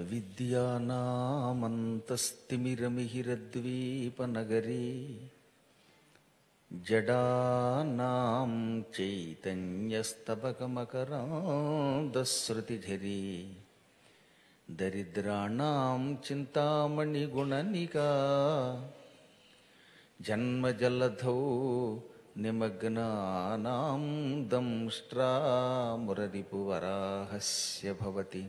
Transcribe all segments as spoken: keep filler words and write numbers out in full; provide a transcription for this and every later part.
అవిద్యానామంతస్తిమిరమిహిరద్వీపనగరీ జడానాం చైతన్యస్తబకమకరాంధశ్రుతిఝరీ దరిద్రాణాం చింతామణిగుణనికా జన్మజలధౌ నిమగ్నానాం దంష్ట్రామురరిపువరాహస్య భవతి.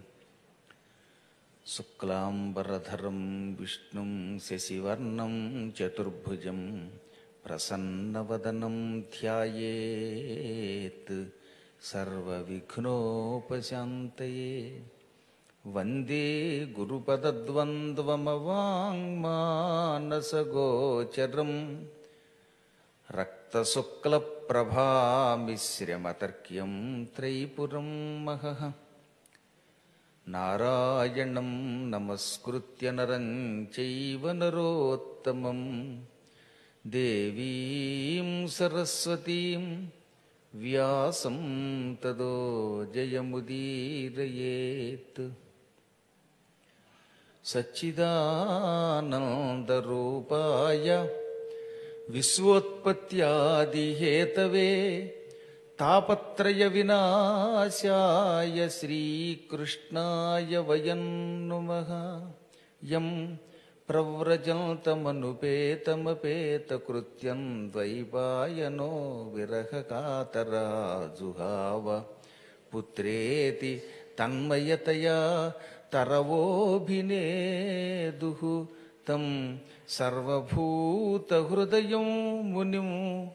శుక్లాంబరధరం విష్ణుం శశివర్ణం చతుర్భుజం ప్రసన్నవదనం ధ్యాయేత్ సర్వవిఘ్నోపశాంతయే. వందే గురుపదద్వంద్వమవాङ्మానసగోచరం రక్తశుక్లప్రభామిశ్రమతర్క్యం త్రైపురం మహః. నారాయణం నమస్కృత్య నరం చైవ నరోత్తమం దేవీం సరస్వతీం వ్యాసం తదో జయముదీరయేత్. సచ్చిదానందరూపాయ విశ్వోత్పత్యాదిహేతవే తాపత్రయ వినాశాయ శ్రీకృష్ణాయ వయం నుమః. యం ప్రవ్రజంతమనుపేతమపేతకృత్యం ద్వైపాయనో విరహకాతరాజుహావ పుత్రేతి తన్మయతయా తరవోభినేదుః. తం సర్వభూతహృదయం మునిం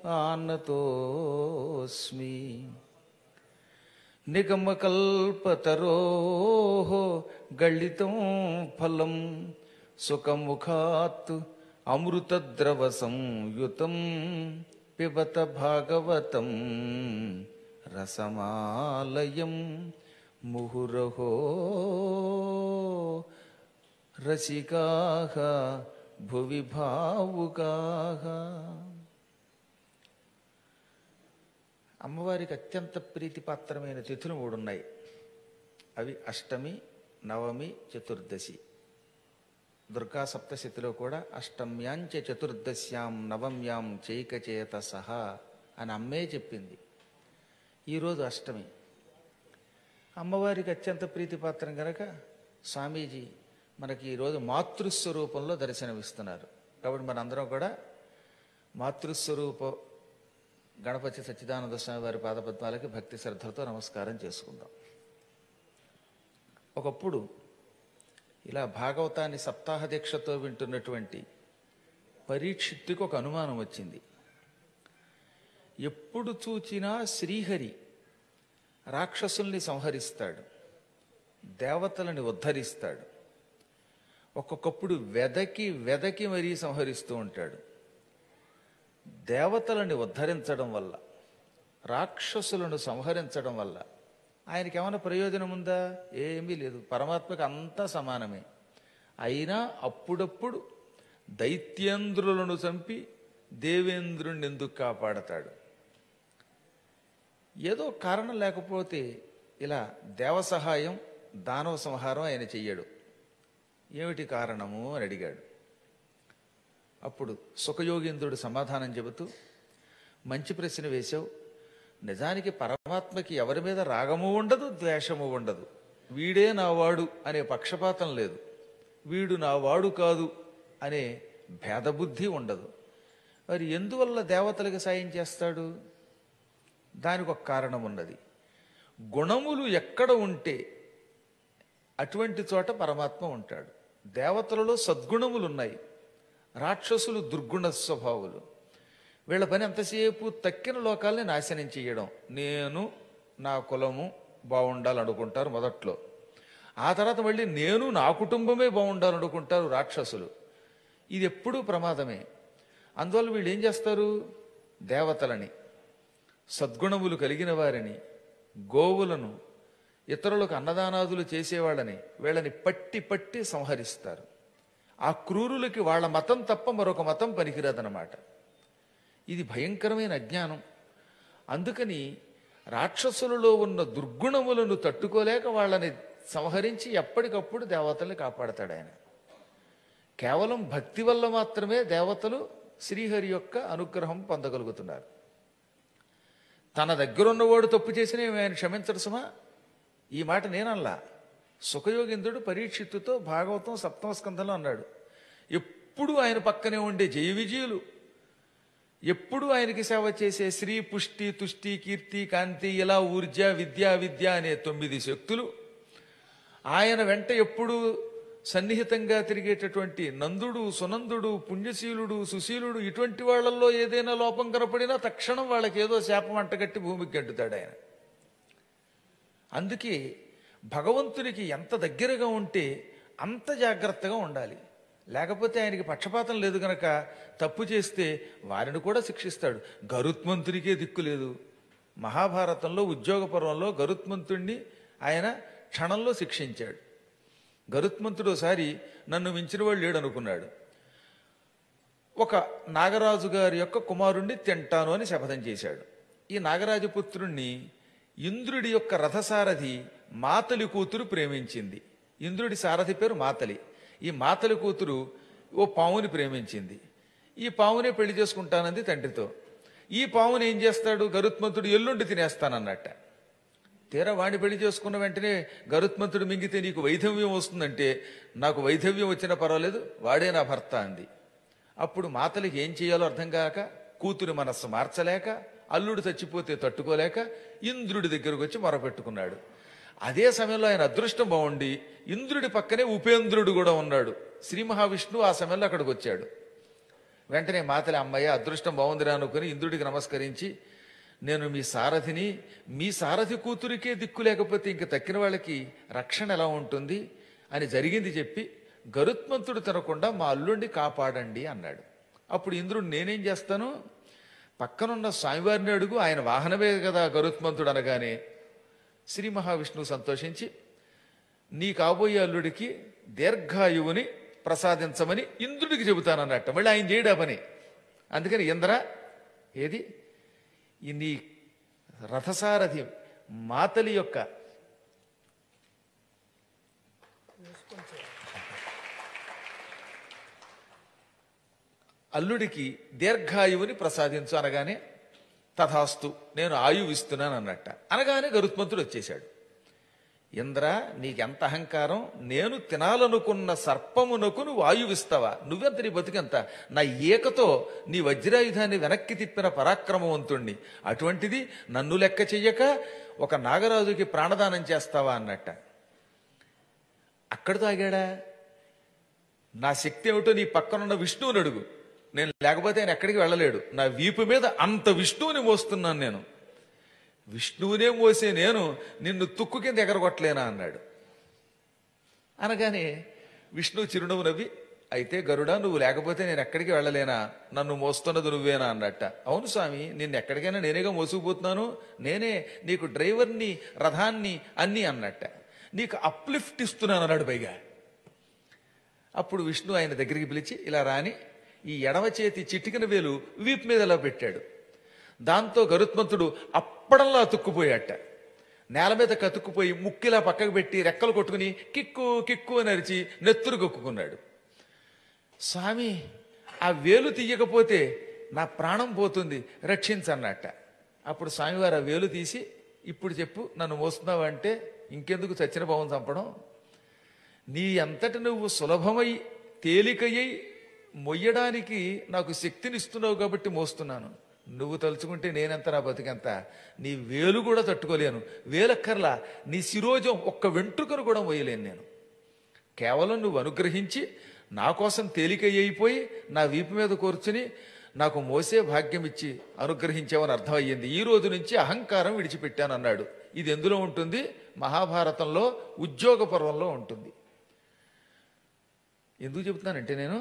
ఆనతోస్మి. నిగమకల్పతరోః గళితం ఫలం సుఖముఖాత్ అమృతద్రవ సంయుతం పిబత భాగవతం రసమాలయం ముహురహో రసికాః భువి భావుకాః. అమ్మవారికి అత్యంత ప్రీతిపాత్రమైన తిథులు మూడున్నాయి. అవి అష్టమి, నవమి, చతుర్దశి. దుర్గా సప్తశతిలో కూడా అష్టమ్యాంచ చతుర్దశ్యాం నవమ్యాం చైకచేత సహా అని అమ్మే చెప్పింది. ఈరోజు అష్టమి. అమ్మవారికి అత్యంత ప్రీతిపాత్రం కనుక స్వామీజీ మనకి ఈరోజు మాతృస్వరూపంలో దర్శనమిస్తున్నారు. కాబట్టి మనందరం కూడా మాతృస్వరూప గణపతి సచ్చిదానంద స్వామి వారి పాదపద్మాలకి భక్తి శ్రద్ధలతో నమస్కారం చేసుకుందాం. ఒకప్పుడు ఇలా భాగవతాన్ని సప్తాహ దీక్షతో వింటున్నటువంటి పరీక్షిత్తుకు ఒక అనుమానం వచ్చింది. ఎప్పుడు చూచినా శ్రీహరి రాక్షసుల్ని సంహరిస్తాడు, దేవతలని ఉద్ధరిస్తాడు. ఒక్కొక్కప్పుడు వెదకి వెదకి మరీ సంహరిస్తూ ఉంటాడు. దేవతలని ఉద్ధరించడం వల్ల, రాక్షసులను సంహరించడం వల్ల ఆయనకి ఏమైనా ప్రయోజనం ఉందా? ఏమీ లేదు. పరమాత్మకి అంతా సమానమే. అయినా అప్పుడప్పుడు దైత్యేంద్రులను చంపి దేవేంద్రుణ్ణి ఎందుకు కాపాడతాడు? ఏదో కారణం లేకపోతే ఇలా దేవ సహాయం, దానవ సంహారం ఆయన చెయ్యడు. ఏమిటి కారణము అని అడిగాడు. అప్పుడు సుఖయోగీంద్రుడు సమాధానం చెబుతూ, మంచి ప్రశ్న వేశావు. నిజానికి పరమాత్మకి ఎవరి మీద రాగము ఉండదు, ద్వేషము ఉండదు. వీడే నావాడు అనే పక్షపాతం లేదు, వీడు నావాడు కాదు అనే భేదబుద్ధి ఉండదు. మరి ఎందువల్ల దేవతలకు సాయం చేస్తాడు? దానికి ఒక కారణం ఉన్నది. గుణములు ఎక్కడ ఉంటే అటువంటి చోట పరమాత్మ ఉంటాడు. దేవతలలో సద్గుణములు ఉన్నాయి, రాక్షసులు దుర్గుణ స్వభావులు. వీళ్ళ పని ఎంతసేపు తక్కిన లోకాలని నాశనం చేయడం. నేను నా కులము బాగుండాలనుకుంటారు మొదట్లో. ఆ తర్వాత మళ్ళీ నేను నా కుటుంబమే బాగుండాలనుకుంటారు రాక్షసులు. ఇది ఎప్పుడూ ప్రమాదమే. అందువల్ల వీళ్ళు ఏం చేస్తారు? దేవతలని, సద్గుణములు కలిగిన వారిని, గోవులను, ఇతరులకు అన్నదానాదులు చేసేవాళ్ళని వీళ్ళని పట్టి పట్టి సంహరిస్తారు. ఆ క్రూరులకి వాళ్ళ మతం తప్ప మరొక మతం పనికిరాదన్నమాట. ఇది భయంకరమైన అజ్ఞానం. అందుకని రాక్షసులలో ఉన్న దుర్గుణములను తట్టుకోలేక వాళ్ళని సంహరించి ఎప్పటికప్పుడు దేవతల్ని కాపాడతాడు ఆయన. కేవలం భక్తి వల్ల మాత్రమే దేవతలు శ్రీహరి యొక్క అనుగ్రహం పొందగలుగుతున్నారు. తన దగ్గరున్నవాడు తప్పు చేసిన ఆయన క్షమించడు సుమా. ఈ మాట నేనల్లా, సుఖయోగేంద్రుడు పరీక్షిత్తుతో భాగవతం సప్తమ స్కంధంలో అన్నాడు. ఎప్పుడు ఆయన పక్కనే ఉండే జయ విజయులు, ఎప్పుడు ఆయనకి సేవ చేసే శ్రీ పుష్టి తుష్టి కీర్తి కాంతి ఇలా ఊర్జ విద్య విద్య అనే తొమ్మిది శక్తులు, ఆయన వెంట ఎప్పుడు సన్నిహితంగా తిరిగేటటువంటి నందుడు సునందుడు పుణ్యశీలుడు సుశీలుడు, ఇటువంటి వాళ్ళల్లో ఏదైనా లోపం కనపడినా తక్షణం వాళ్ళకి ఏదో శాపం అంటగట్టి భూమికి గంటుతాడు ఆయన. అందుకే భగవంతునికి ఎంత దగ్గరగా ఉంటే అంత జాగ్రత్తగా ఉండాలి. లేకపోతే ఆయనకి పక్షపాతం లేదు గనక తప్పు చేస్తే వారిని కూడా శిక్షిస్తాడు. గరుత్మంతునికే దిక్కు లేదు. మహాభారతంలో ఉద్యోగ పర్వంలో గరుత్మంతుణ్ణి ఆయన క్షణంలో శిక్షించాడు. గరుత్మంతుడు ఒకసారి నన్ను మించిన వాడు లేడు అనుకున్నాడు. ఒక నాగరాజు గారి యొక్క కుమారుణ్ణి తింటాను అని శపథం చేశాడు. ఈ నాగరాజపుత్రుణ్ణి ఇంద్రుడి యొక్క రథసారథి మాతలి కూతురు ప్రేమించింది. ఇంద్రుడి సారథి పేరు మాతలి. ఈ మాతలి కూతురు ఓ పావుని ప్రేమించింది. ఈ పావునే పెళ్లి చేసుకుంటానంది తండ్రితో. ఈ పావుని ఏం చేస్తాడు గరుత్మంతుడు, ఎల్లుండి తినేస్తానన్నట్ట. తీరా వాడిని పెళ్లి చేసుకున్న వెంటనే గరుత్మంతుడు మింగితే నీకు వైధవ్యం వస్తుందంటే, నాకు వైధవ్యం వచ్చినా పర్వాలేదు వాడే నా భర్త అంది. అప్పుడు మాతలికి ఏం చేయాలో అర్థం కాక, కూతురి మనస్సు మార్చలేక, అల్లుడు చచ్చిపోతే తట్టుకోలేక ఇంద్రుడి దగ్గరకు వచ్చి మొరపెట్టుకున్నాడు. అదే సమయంలో ఆయన అదృష్టం బాగుండి ఇంద్రుడి పక్కనే ఉపేంద్రుడు కూడా ఉన్నాడు. శ్రీ మహావిష్ణువు ఆ సమయంలో అక్కడికి వచ్చాడు. వెంటనే మాతలి అమ్మయ్య అదృష్టం బాగుందిరా అనుకుని ఇంద్రుడికి నమస్కరించి, నేను మీ సారథిని, మీ సారథి కూతురికే దిక్కు లేకపోతే ఇంక తక్కిన వాళ్ళకి రక్షణ ఎలా ఉంటుంది అని జరిగింది చెప్పి, గరుత్మంతుడు తినకుండా మా అల్లుండి కాపాడండి అన్నాడు. అప్పుడు ఇంద్రుడు నేనేం చేస్తాను, పక్కనున్న స్వామివారిని అడుగు, ఆయన వాహనమే కదా గరుత్మంతుడు అనగానే శ్రీ మహావిష్ణువు సంతోషించి, నీ కాబోయే అల్లుడికి దీర్ఘాయువుని ప్రసాదించమని ఇంద్రుడికి చెబుతానన్నట్ట. మళ్ళీ ఆయన చేయడా పని. అందుకని ఇంద్ర, ఏది ఈ నీ రథసారథి మాతలి యొక్క అల్లుడికి దీర్ఘాయువుని ప్రసాదించు అనగానే తథాస్తు నేను ఆయువు ఇస్తున్నాను అన్నట్ట. అనగానే గరుత్మంతుడు వచ్చేశాడు. ఇంద్ర, నీకెంత అహంకారం, నేను తినాలనుకున్న సర్పమునకు నువ్వు ఆయువిస్తావా? నువ్వెంత, నీ బతుకెంత? నా ఏకతో నీ వజ్రాయుధాన్ని వెనక్కి తిప్పిన పరాక్రమవంతుణ్ణి, అటువంటిది నన్ను లెక్క చెయ్యక ఒక నాగరాజుకి ప్రాణదానం చేస్తావా అన్నట్ట. అక్కడితో ఆగాడా? నా శక్తి ఏమిటో నీ పక్కనున్న విష్ణువుని అడుగు, నేను లేకపోతే ఆయన ఎక్కడికి వెళ్ళలేడు. నా వీపు మీద అంత విష్ణువుని మోస్తున్నాను నేను. విష్ణువునే మోసే నేను నిన్ను తుక్కు కింద ఎగరగొట్టలేనా అన్నాడు. అనగానే విష్ణువు చిరునవ్వు నవ్వి, అయితే గరుడా, నువ్వు లేకపోతే నేను ఎక్కడికి వెళ్ళలేనా, నన్ను మోస్తున్నది నువ్వేనా అన్నట్ట. అవును స్వామి, నిన్ను ఎక్కడికైనా నేనేగా మోసుకుపోతున్నాను, నేనే నీకు డ్రైవర్ని రథాన్ని అన్నీ అన్నట్ట. నీకు అప్లిఫ్ట్ ఇస్తున్నాను అన్నాడు పైగా. అప్పుడు విష్ణు ఆయన దగ్గరికి పిలిచి, ఇలా రాని ఈ ఎడమ చేతి చిటికిన వేలు వీపు మీద ఇలా పెట్టాడు. దాంతో గరుత్మంతుడు అప్పడంలా అతుక్కుపోయాట. నేల మీద కతుక్కుపోయి ముక్కిలా పక్కకు పెట్టి రెక్కలు కొట్టుకుని కిక్కు కిక్కు అని అరిచి నెత్తురు కొక్కుకున్నాడు. స్వామి, ఆ వేలు తీయకపోతే నా ప్రాణం పోతుంది, రక్షించన్నట్ట. అప్పుడు స్వామివారు ఆ వేలు తీసి, ఇప్పుడు చెప్పు, నన్ను మోస్తున్నావు అంటే ఇంకెందుకు చచ్చిన భావం చంపడం, నీ అంతటి నువ్వు సులభమై తేలికయ్యి మొయ్యడానికి నాకు శక్తినిస్తున్నావు కాబట్టి మోస్తున్నాను. నువ్వు తలుచుకుంటే నేనెంత, నా బతికెంత, నీ వేలు కూడా తట్టుకోలేను. వేలక్కర్లా, నీ శిరోజం ఒక్క వెంట్రుకను కూడా మోయలేను నేను. కేవలం నువ్వు అనుగ్రహించి నా కోసం తేలికయ్యిపోయి నా వీపు మీద కూర్చుని నాకు మోసే భాగ్యం ఇచ్చి అనుగ్రహించావని అర్థమయ్యింది. ఈ రోజు నుంచి అహంకారం విడిచిపెట్టాను అన్నాడు. ఇది ఎందులో ఉంటుంది? మహాభారతంలో ఉద్యోగ పర్వంలో ఉంటుంది. ఎందుకు చెబుతున్నానంటే, నేను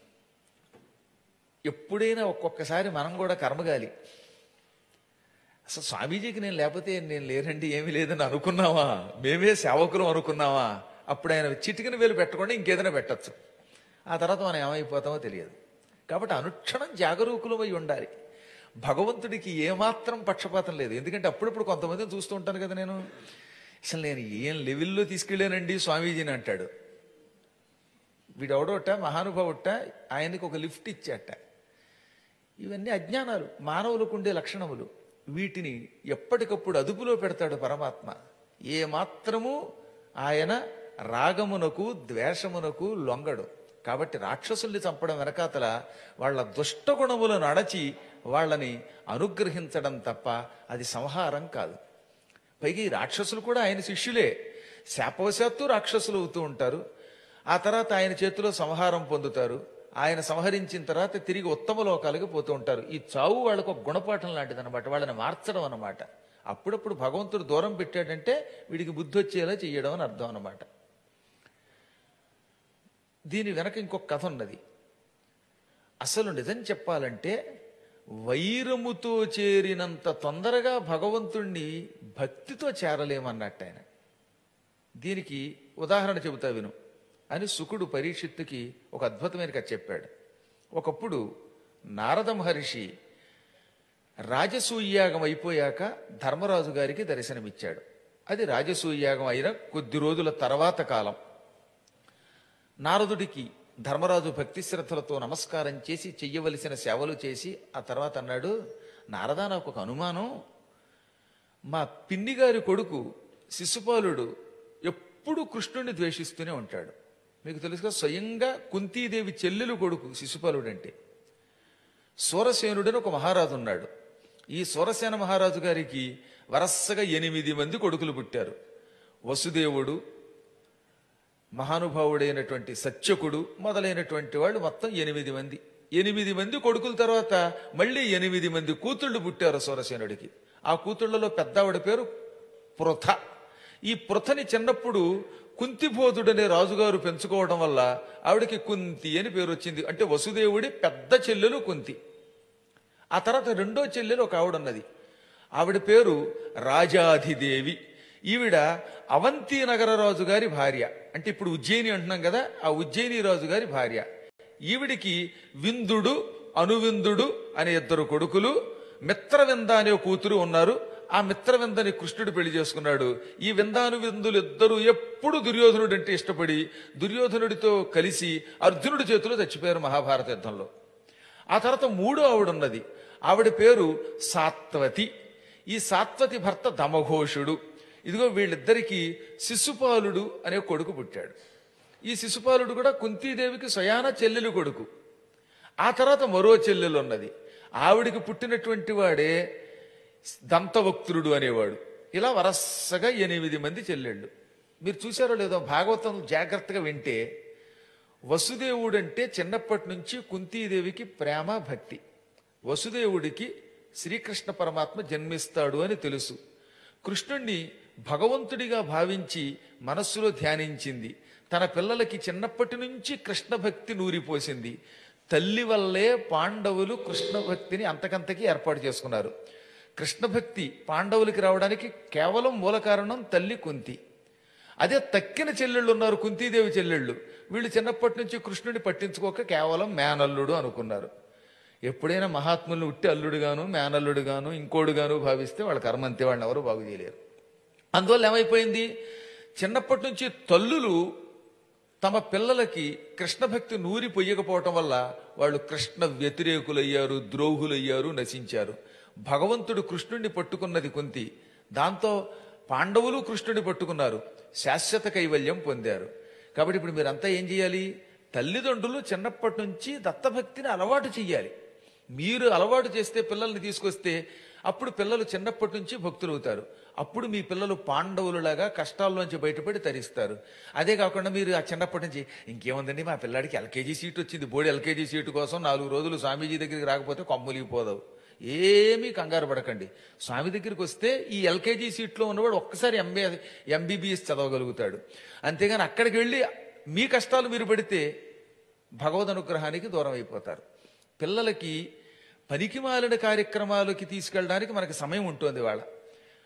ఎప్పుడైనా ఒక్కొక్కసారి మనం కూడా కర్మగాలి, అసలు స్వామీజీకి నేను లేకపోతే నేను లేనండి ఏమీ లేదని అనుకున్నావా, మేమే సేవకులు అనుకున్నావా, అప్పుడు ఆయన చిటికిన వేలు పెట్టకుండా ఇంకేదైనా పెట్టచ్చు. ఆ తర్వాత మనం ఏమైపోతామో తెలియదు. కాబట్టి అనుక్షణం జాగరూకులమై ఉండాలి. భగవంతుడికి ఏమాత్రం పక్షపాతం లేదు. ఎందుకంటే అప్పుడప్పుడు కొంతమందిని చూస్తూ ఉంటాను కదా నేను, అసలు నేను ఏం లెవెల్లో తీసుకెళ్ళానండి స్వామీజీని అంటాడు. వీడెవడోట మహానుభావుట ఆయనకి ఒక లిఫ్ట్ ఇచ్చాట. ఇవన్నీ అజ్ఞానాలు, మానవులకు ఉండే లక్షణములు. వీటిని ఎప్పటికప్పుడు అదుపులో పెడతాడు పరమాత్మ. ఏ మాత్రము ఆయన రాగమునకు ద్వేషమునకు లొంగడు. కాబట్టి రాక్షసుల్ని చంపడం వెనకాతల వాళ్ళ దుష్టగుణములను అణచి వాళ్ళని అనుగ్రహించడం తప్ప అది సంహారం కాదు. పైగా ఈ రాక్షసులు కూడా ఆయన శిష్యులే. శాపవశాత్తు రాక్షసులు అవుతూ ఉంటారు. ఆ తర్వాత ఆయన చేతిలో సంహారం పొందుతారు. ఆయన సంహరించిన తర్వాత తిరిగి ఉత్తమ లోకాలకు పోతూ ఉంటారు. ఈ చావు వాళ్ళకు ఒక గుణపాఠం లాంటిది అనమాట, వాళ్ళని మార్చడం అనమాట. అప్పుడప్పుడు భగవంతుడు దూరం పెట్టాడంటే వీడికి బుద్ధి వచ్చేలా చెయ్యడం అని అర్థం అనమాట. దీని వెనక ఇంకొక కథ ఉన్నది. అసలు నిజం చెప్పాలంటే వైరముతో చేరినంత తొందరగా భగవంతుణ్ణి భక్తితో చేరలేమన్నట్టు ఆయన. దీనికి ఉదాహరణ చెబుతా విను అని శుకుడు పరీక్షిత్తుకి ఒక అద్భుతమైన కథ చెప్పాడు. ఒకప్పుడు నారద మహర్షి రాజసూయాగం అయిపోయాక ధర్మరాజు గారికి దర్శనమిచ్చాడు. అది రాజసూయాగం అయిన కొద్ది రోజుల తర్వాత కాలం. నారదుడికి ధర్మరాజు భక్తి శ్రద్ధలతో నమస్కారం చేసి చెయ్యవలసిన సేవలు చేసి ఆ తర్వాత అన్నాడు, నారదా, నాకు ఒక అనుమానం. మా పిన్ని గారి కొడుకు శిశుపాలుడు ఎప్పుడు కృష్ణుడిని ద్వేషిస్తూనే ఉంటాడు. మీకు తెలుసుగా, స్వయంగా కుంతీదేవి చెల్లెలు కొడుకు శిశుపాలుడు అంటే. సూరసేనుడని ఒక మహారాజు ఉన్నాడు. ఈ సూరసేన మహారాజు గారికి వరసగా ఎనిమిది మంది కొడుకులు పుట్టారు. వసుదేవుడు, మహానుభావుడైనటువంటి సత్యకుడు మొదలైనటువంటి వాళ్ళు మొత్తం ఎనిమిది మంది. ఎనిమిది మంది కొడుకుల తర్వాత మళ్ళీ ఎనిమిది మంది కూతుళ్ళు పుట్టారు సూరసేనుడికి. ఆ కూతుళ్లలో పెద్దావిడ పేరు పృథ. ఈ పృథని చిన్నప్పుడు కుంతిబోధుడనే రాజుగారు పెంచుకోవడం వల్ల ఆవిడకి కుంతి అని పేరు వచ్చింది. అంటే వసుదేవుడి పెద్ద చెల్లెలు కుంతి. ఆ తర్వాత రెండో చెల్లెలు ఒక ఆవిడ ఉన్నది. ఆవిడ పేరు రాజాధిదేవి. ఈవిడ అవంతి నగర రాజు గారి భార్య. అంటే ఇప్పుడు ఉజ్జయిని అంటున్నాం కదా, ఆ ఉజ్జయిని రాజు గారి భార్య. ఈవిడికి విందుడు, అనువిందుడు అనే ఇద్దరు కొడుకులు, మిత్రవింద అనే కూతురు ఉన్నారు. ఆ మిత్రవిందని కృష్ణుడు పెళ్లి చేసుకున్నాడు. ఈ విందాను విందులు ఇద్దరు ఎప్పుడు దుర్యోధనుడు అంటే ఇష్టపడి దుర్యోధనుడితో కలిసి అర్జునుడి చేతిలో చచ్చిపోయారు మహాభారత యుద్ధంలో. ఆ తర్వాత మూడో ఆవిడ ఉన్నది. ఆవిడ పేరు సాత్వతి. ఈ సాత్వతి భర్త దమఘోషుడు. ఇదిగో వీళ్ళిద్దరికీ శిశుపాలుడు అనే కొడుకు పుట్టాడు. ఈ శిశుపాలుడు కూడా కుంతీదేవికి స్వయాన చెల్లెలు కొడుకు. ఆ తర్వాత మరో చెల్లెలు ఉన్నది. ఆవిడికి పుట్టినటువంటి వాడే దంతవక్తుడు అనేవాడు. ఇలా వరసగా ఎనిమిది మంది చెల్లెళ్ళు. మీరు చూశారో లేదో, భాగవతం జాగ్రత్తగా వింటే వసుదేవుడంటే చిన్నప్పటి నుంచి కుంతీదేవికి ప్రేమ భక్తి. వసుదేవుడికి శ్రీకృష్ణ పరమాత్మ జన్మిస్తాడు అని తెలుసు. కృష్ణుణ్ణి భగవంతుడిగా భావించి మనస్సులో ధ్యానించింది. తన పిల్లలకి చిన్నప్పటి నుంచి కృష్ణ భక్తి నూరిపోసింది. తల్లి వల్లే పాండవులు కృష్ణ భక్తిని అంతకంతకీ ఏర్పాటు చేసుకున్నారు. కృష్ణ భక్తి పాండవులకి రావడానికి కేవలం మూల కారణం తల్లి కుంతి. అదే తక్కిన చెల్లెళ్ళు ఉన్నారు, కుంతీదేవి చెల్లెళ్ళు. వీళ్ళు చిన్నప్పటి నుంచి కృష్ణుడిని పట్టించుకోక కేవలం మేనల్లుడు అనుకున్నారు. ఎప్పుడైనా మహాత్ములను ఉట్టి అల్లుడుగాను మేనల్లుడుగాను ఇంకోడుగాను భావిస్తే వాళ్ళ కర్మంతే, వాళ్ళని ఎవరు బాగు చేయలేరు. అందువల్ల ఏమైపోయింది, చిన్నప్పటి నుంచి తల్లులు తమ పిల్లలకి కృష్ణ భక్తి నూరి పొయ్యకపోవటం వల్ల వాళ్ళు కృష్ణ వ్యతిరేకులయ్యారు, ద్రోహులయ్యారు, నశించారు. భగవంతుడు కృష్ణుడిని పట్టుకున్నది కుంతి. దాంతో పాండవులు కృష్ణుడిని పట్టుకున్నారు, శాశ్వత కైవల్యం పొందారు. కాబట్టి ఇప్పుడు మీరంతా ఏం చేయాలి, తల్లిదండ్రులు చిన్నప్పటి నుంచి దత్తభక్తిని అలవాటు చెయ్యాలి. మీరు అలవాటు చేస్తే పిల్లల్ని తీసుకొస్తే అప్పుడు పిల్లలు చిన్నప్పటి నుంచి భక్తులు అవుతారు. అప్పుడు మీ పిల్లలు పాండవులలాగా కష్టాల్లోంచి బయటపడి తరిస్తారు. అదే కాకుండా మీరు ఆ చిన్నప్పటి నుంచి ఇంకేముందండి మా పిల్లాడికి ఎల్కేజీ సీట్ వచ్చింది, బోడి ఎల్కేజీ సీటు కోసం నాలుగు రోజులు స్వామీజీ దగ్గరికి రాకపోతే కొమ్ములిగిపోదావు. ఏమీ కంగారు పడకండి. స్వామి దగ్గరికి వస్తే ఈ ఎల్కేజీ సీట్లో ఉన్నవాడు ఒక్కసారి ఎంబీ ఎంబీబీఎస్ చదవగలుగుతాడు. అంతేగాని అక్కడికి వెళ్ళి మీ కష్టాలు మీరు పడితే భగవద్ అనుగ్రహానికి దూరం అయిపోతారు. పిల్లలకి పనికిమాలిన కార్యక్రమాలకి తీసుకెళ్ళడానికి మనకి సమయం ఉంటుంది. వాళ్ళ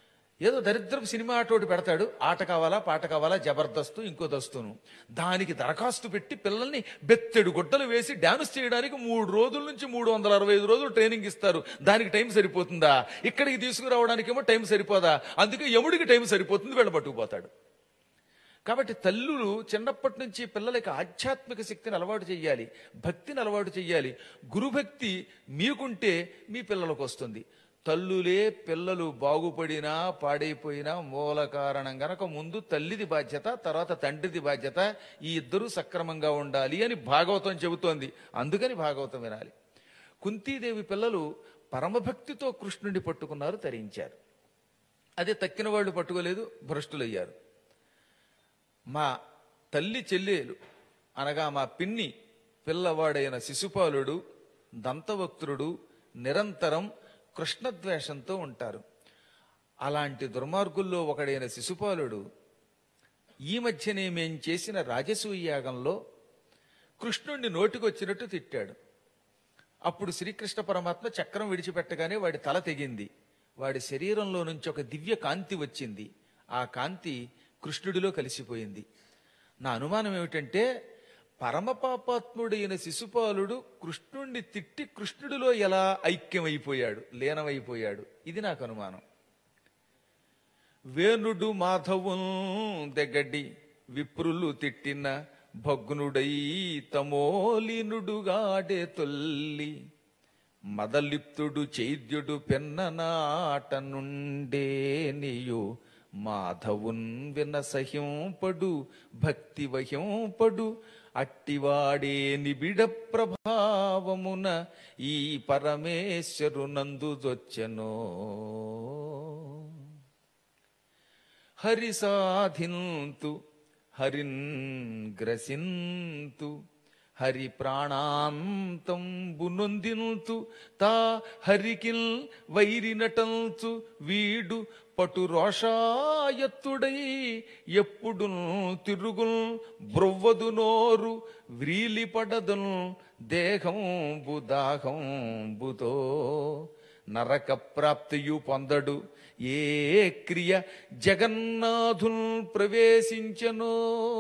ఏదో దరిద్రపు సినిమా ఆటోటి పెడతాడు, ఆట కావాలా పాట కావాలా జబర్దస్తు ఇంకో దస్తును, దానికి దరఖాస్తు పెట్టి పిల్లల్ని బెత్తెడు గుడ్డలు వేసి డాన్స్ చేయడానికి మూడు రోజుల నుంచి మూడు వందల అరవై ఐదు రోజులు ట్రైనింగ్ ఇస్తారు. దానికి టైం సరిపోతుందా? ఇక్కడికి తీసుకురావడానికేమో టైం సరిపోదా? అందుకే యముడికి టైం సరిపోతుంది, వీళ్ళ పట్టుకుపోతాడు. కాబట్టి తల్లులు చిన్నప్పటి నుంచి పిల్లలకి ఆధ్యాత్మిక శక్తిని అలవాటు చెయ్యాలి, భక్తిని అలవాటు చెయ్యాలి. గురుభక్తి మీకుంటే మీ పిల్లలకు వస్తుంది. తల్లులే పిల్లలు బాగుపడినా పాడైపోయినా మూల కారణం గనక ముందు తల్లిది బాధ్యత, తర్వాత తండ్రిది బాధ్యత. ఈ ఇద్దరూ సక్రమంగా ఉండాలి అని భాగవతం చెబుతోంది. అందుకని భాగవతం వినాలి. కుంతీదేవి పిల్లలు పరమభక్తితో కృష్ణుడిని పట్టుకున్నారు, తరించారు. అదే తక్కిన వాళ్ళు పట్టుకోలేదు, భ్రష్టులయ్యారు. మా తల్లి చెల్లెలు అనగా మా పిన్ని పిల్లవాడైన శిశుపాలుడు దంతవక్త్రుడు నిరంతరం కృష్ణద్వేషంతో ఉంటారు. అలాంటి దుర్మార్గుల్లో ఒకడైన శిశుపాలుడు ఈ మధ్యనే మేం చేసిన రాజసూయ యాగంలో కృష్ణుణ్ణి నోటికొచ్చినట్టు తిట్టాడు. అప్పుడు శ్రీకృష్ణ పరమాత్మ చక్రం విడిచిపెట్టగానే వాడి తల తెగింది. వాడి శరీరంలో నుంచి ఒక దివ్య కాంతి వచ్చింది. ఆ కాంతి కృష్ణుడిలో కలిసిపోయింది. నా అనుమానం ఏమిటంటే పరమపాపాత్ముడైన శిశుపాలుడు కృష్ణుణ్ణి తిట్టి కృష్ణుడిలో ఎలా ఐక్యమైపోయాడు, లీనమైపోయాడు, ఇది నాకు అనుమానం. వేణుడు మాధవున్ దెగడి విప్రులు తిట్టిన భగ్నుడై తమోలీనుడుగాడే తొల్లి మదలిప్తుడు చైద్యుడు పెన్ననాట నుండే నీయు మాధవున్ వినసహింపడు భక్తి వహింపడు అట్టివాడే నిబిడ ప్రభావమున ఈ పరమేశ్వరు నందుదొచ్చెనో. హరి సాధింతు హరిన్ గ్రసింతు హరి ప్రాణాంతం బునొందింతు తా హరికిల్ వైరినటంతు వీడు పటు రోషాయత్తుడై ఎప్పుడు తిరుగుల్ బ్రొవ్వదు నోరు వ్రీలిపడదున్ దేహంబు దాహంబుతో నరక ప్రాప్తియు పొందడు ఏ క్రియ జగన్నాథుల్ ప్రవేశించనో.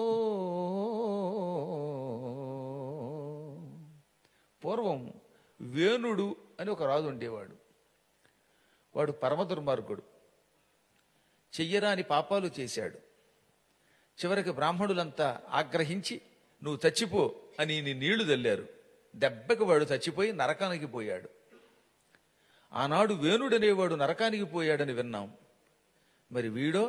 పూర్వం వేణుడు అని ఒక రాజు ఉండేవాడు. వాడు పరమ దుర్మార్గుడు, చెయ్యరాని పాపాలు చేశాడు. చివరికి బ్రాహ్మణులంతా ఆగ్రహించి నువ్వు చచ్చిపో అని నీ నీళ్లు చల్లారు. దెబ్బకి వాడు చచ్చిపోయి నరకానికి పోయాడు. ఆనాడు వేణుడనేవాడు నరకానికి పోయాడని విన్నాం. మరి వీడో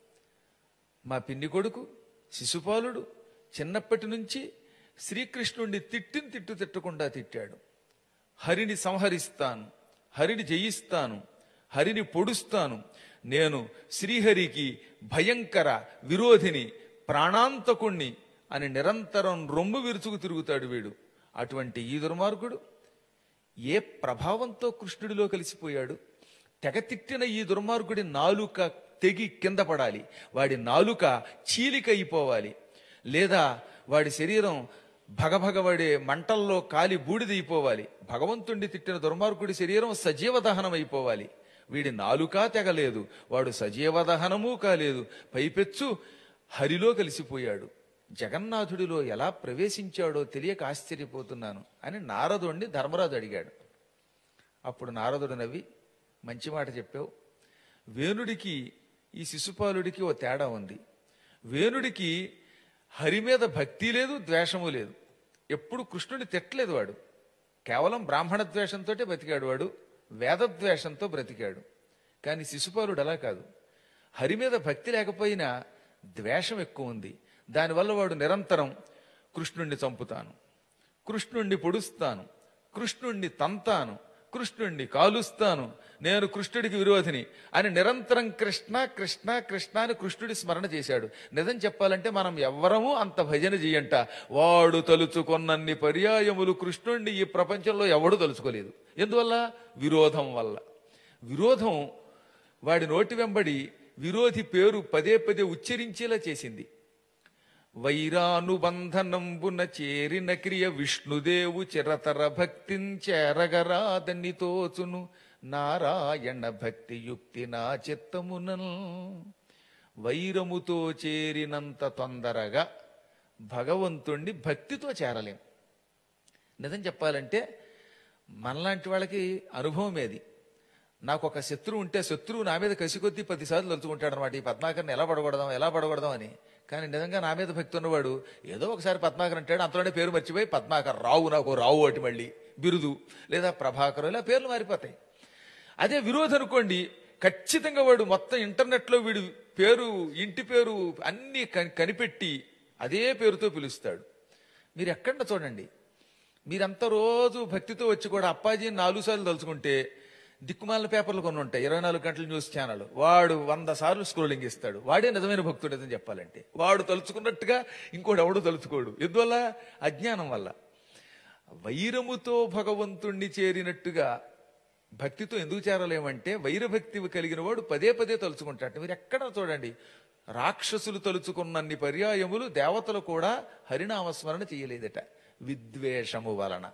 మా పిన్ని కొడుకు శిశుపాలుడు చిన్నప్పటి నుంచి శ్రీకృష్ణుణ్ణి తిట్టిని తిట్టు తిట్టకుండా తిట్టాడు. హరిని సంహరిస్తాను, హరిని జయిస్తాను, హరిని పొడుస్తాను, నేను శ్రీహరికి భయంకర విరోధిని, ప్రాణాంతకుణ్ణి అని నిరంతరం రొమ్ము విరుచుకు తిరుగుతాడు వీడు. అటువంటి ఈ దుర్మార్గుడు ఏ ప్రభావంతో కృష్ణుడిలో కలిసిపోయాడు. తెగ తిట్టిన ఈ దుర్మార్గుడి నాలుక తెగి కింద పడాలి, వాడి నాలుక చీలిక అయిపోవాలి, లేదా వాడి శరీరం భగభగవడే మంటల్లో కాలి బూడిదైపోవాలి. భగవంతుణ్ణి తిట్టిన దుర్మార్గుడి శరీరం సజీవ దహనం అయిపోవాలి. వీడి నాలుకా తెగలేదు, వాడు సజీవ దహనమూ కాలేదు, పైపెచ్చు హరిలో కలిసిపోయాడు. జగన్నాథుడిలో ఎలా ప్రవేశించాడో తెలియక ఆశ్చర్యపోతున్నాను అని నారదుడిని ధర్మరాజు అడిగాడు. అప్పుడు నారదుడు నవ్వి, మంచి మాట చెప్పావు. వేణుడికి ఈ శిశుపాలుడికి ఓ తేడా ఉంది. వేణుడికి హరి మీద భక్తి లేదు, ద్వేషము లేదు. ఎప్పుడు కృష్ణుడిని తిట్టలేదు వాడు. కేవలం బ్రాహ్మణ ద్వేషంతో బ్రతికాడు వాడు, వేదద్వేషంతో బ్రతికాడు. కానీ శిశుపాలుడు అలా కాదు. హరి మీద భక్తి లేకపోయినా ద్వేషం ఎక్కువ ఉంది. దానివల్ల వాడు నిరంతరం కృష్ణుణ్ణి చంపుతాను, కృష్ణుణ్ణి పొడుస్తాను, కృష్ణుణ్ణి తంతాను, కృష్ణుణ్ణి కాలుస్తాను, నేను కృష్ణుడికి విరోధిని అని నిరంతరం కృష్ణ కృష్ణ కృష్ణ అని కృష్ణుడి స్మరణ చేశాడు. నిజం చెప్పాలంటే మనం ఎవ్వరము అంత భజన చెయ్యంట. వాడు తలుచుకొన్నన్ని పర్యాయములు కృష్ణుణ్ణి ఈ ప్రపంచంలో ఎవడు తలుచుకోలేదు. ఎందువల్ల? విరోధం వల్ల. విరోధం వాడి నోటి వెంబడి విరోధి పేరు పదే పదే ఉచ్చరించేలా చేసింది. వైరానుబంధనంబున చేరిన క్రియ విష్ణుదేవు చిరతర భక్తించేరగరాదని తోచును నారాయణ భక్తి యుక్తి నా చిత్తమునన్ వైరముతో చేరినంత తొందరగా భగవంతుణ్ణి భక్తితో చేరలేం. నిజం చెప్పాలంటే మనలాంటి వాళ్ళకి అనుభవం ఏది. నాకు ఒక శత్రువు ఉంటే శత్రువు నా మీద కసి కొద్దీ పదిసార్లు తలుచుకుంటాడు అనమాట, ఈ పద్మాకర్ని ఎలా పడగొడదాం ఎలా పడగొడదాం అని. కానీ నిజంగా నా మీద భక్తి ఉన్నవాడు ఏదో ఒకసారి పద్మాకర్ అంటాడు, అంతలోనే పేరు మర్చిపోయి పద్మాకర్ రావు, నాకు రావు ఒకటి మళ్ళీ బిరుదు, లేదా ప్రభాకర్, ఇలా పేర్లు మారిపోతాయి. అదే విరోధి అనుకోండి, ఖచ్చితంగా వాడు మొత్తం ఇంటర్నెట్లో వీడు పేరు ఇంటి పేరు అన్ని కనిపెట్టి అదే పేరుతో పిలుస్తాడు. మీరు ఎక్కడ చూడండి, మీరంతా రోజు భక్తితో వచ్చి కూడా అప్పాజీని నాలుగు సార్లు తలుచుకుంటే దిక్కుమాల పేపర్లు కొన్ని ఉంటాయి, ఇరవై నాలుగు గంటల న్యూస్ ఛానల్, వాడు వంద సార్లు స్క్రోలింగ్ ఇస్తాడు. వాడే నిజమైన భక్తుడు అని చెప్పాలంటే. వాడు తలుచుకున్నట్టుగా ఇంకోటి ఎవడు తలుచుకోడు. ఎందువల్ల? అజ్ఞానం వల్ల. వైరముతో భగవంతుణ్ణి చేరినట్టుగా భక్తితో ఎందుకు చేరలేమంటే వైరభక్తి కలిగిన వాడు పదే పదే తలుచుకుంటాడు. మీరు ఎక్కడ చూడండి, రాక్షసులు తలుచుకున్నన్ని పర్యాయములు దేవతలు కూడా హరినామస్మరణ చేయలేదట, విద్వేషము వలన.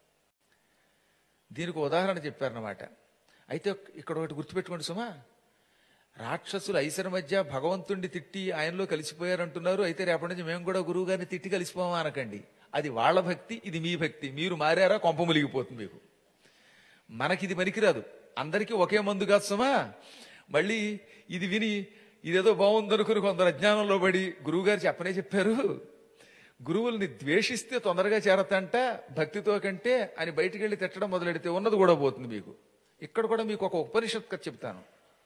దీనికి ఉదాహరణ చెప్పారన్నమాట. అయితే ఇక్కడ ఒకటి గుర్తుపెట్టుకోండి సుమా, రాక్షసులు ఐసరి మధ్య భగవంతుణ్ణి తిట్టి ఆయనలో కలిసిపోయారంటున్నారు. అయితే రేపటి నుంచి మేము కూడా గురువు గారిని తిట్టి కలిసిపోమా అనకండి. అది వాళ్ళ భక్తి, ఇది మీ భక్తి. మీరు మారారా కొంప ములిగిపోతుంది మీకు. మనకిది పనికిరాదు. అందరికీ ఒకే మందు కాదు సుమా. మళ్ళీ ఇది విని ఇదేదో బాగుందనుకుని కొందరు అజ్ఞానంలో పడి గురువుగారు చెప్పనే చెప్పారు, గురువుల్ని ద్వేషిస్తే తొందరగా చేరతంట భక్తితో కంటే అని బయటికి వెళ్ళి తిట్టడం మొదలెడితే ఉన్నది కూడా పోతుంది మీకు. ఇక్కడ కూడా మీకు ఒక ఉపనిషత్ కథ చెప్తాను.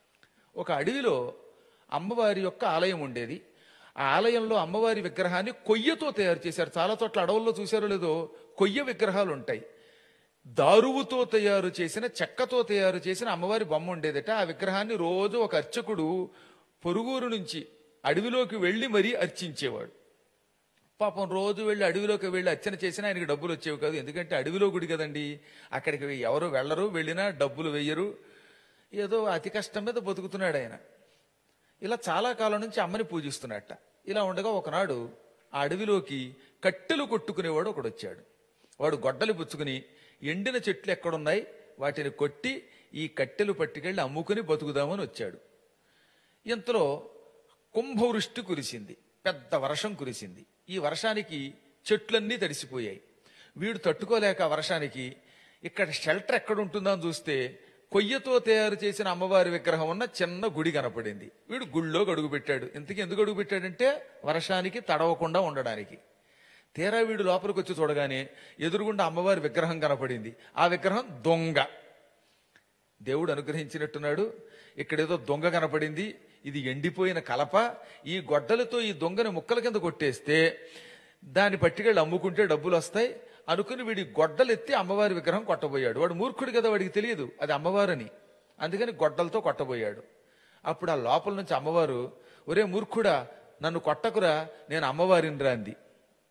ఒక అడవిలో అమ్మవారి యొక్క ఆలయం ఉండేది. ఆ ఆలయంలో అమ్మవారి విగ్రహాన్ని కొయ్యతో తయారు చేశారు. చాలా చోట్ల అడవుల్లో చూశారో లేదో కొయ్య విగ్రహాలు ఉంటాయి. దారువుతో తయారు చేసిన, చెక్కతో తయారు చేసిన అమ్మవారి బొమ్మ ఉండేదట. ఆ విగ్రహాన్ని రోజు ఒక అర్చకుడు పొరుగురు నుంచి అడవిలోకి వెళ్లి మరీ అర్చించేవాడు. పాపం రోజు వెళ్ళి అడవిలోకి వెళ్ళి అర్చన చేసినా ఆయనకి డబ్బులు వచ్చేవి కాదు. ఎందుకంటే అడవిలో గుడి కదండి, అక్కడికి ఎవరు వెళ్ళరు, వెళ్ళినా డబ్బులు వెయ్యరు. ఏదో అతి కష్టం మీద బతుకుతున్నాడు ఆయన. ఇలా చాలా కాలం నుంచి అమ్మని పూజిస్తున్నట్ట. ఇలా ఉండగా ఒకనాడు ఆ అడవిలోకి కట్టెలు కొట్టుకునేవాడు ఒకడు వచ్చాడు. వాడు గొడ్డలి పుచ్చుకుని ఎండిన చెట్లు ఎక్కడున్నాయి వాటిని కొట్టి ఈ కట్టెలు పట్టుకెళ్ళి అమ్ముకుని బతుకుదామని వచ్చాడు. ఇంతలో కుంభవృష్టి కురిసింది, పెద్ద వర్షం కురిసింది. ఈ వర్షానికి చెట్లన్నీ తడిసిపోయాయి. వీడు తట్టుకోలేక వర్షానికి ఇక్కడ షెల్టర్ ఎక్కడ ఉంటుందో అని చూస్తే కొయ్యతో తయారు చేసిన అమ్మవారి విగ్రహం ఉన్న చిన్న గుడి కనపడింది. వీడు గుళ్ళోకి అడుగు పెట్టాడు. ఇంతకీ ఎందుకు అడుగు పెట్టాడంటే వర్షానికి తడవకుండా ఉండడానికి. తీరా వీడు లోపలికి వచ్చి చూడగానే ఎదురుగుండా అమ్మవారి విగ్రహం కనపడింది. ఆ విగ్రహం దొంగ. దేవుడు అనుగ్రహించినట్టున్నాడు, ఇక్కడేదో దొంగ కనపడింది, ఇది ఎండిపోయిన కలప, ఈ గొడ్డలతో ఈ దొంగని ముక్కల కింద కొట్టేస్తే దాన్ని పట్టుకెళ్ళి అమ్ముకుంటే డబ్బులు వస్తాయి అనుకుని వీడి గొడ్డలెత్తి అమ్మవారి విగ్రహం కొట్టబోయాడు. వాడు మూర్ఖుడు కదా, వాడికి తెలియదు అది అమ్మవారని. అందుకని గొడ్డలతో కొట్టబోయాడు. అప్పుడు ఆ లోపల నుంచి అమ్మవారు, ఒరే మూర్ఖుడా నన్ను కొట్టకురా, నేను అమ్మవారిని రా అంది.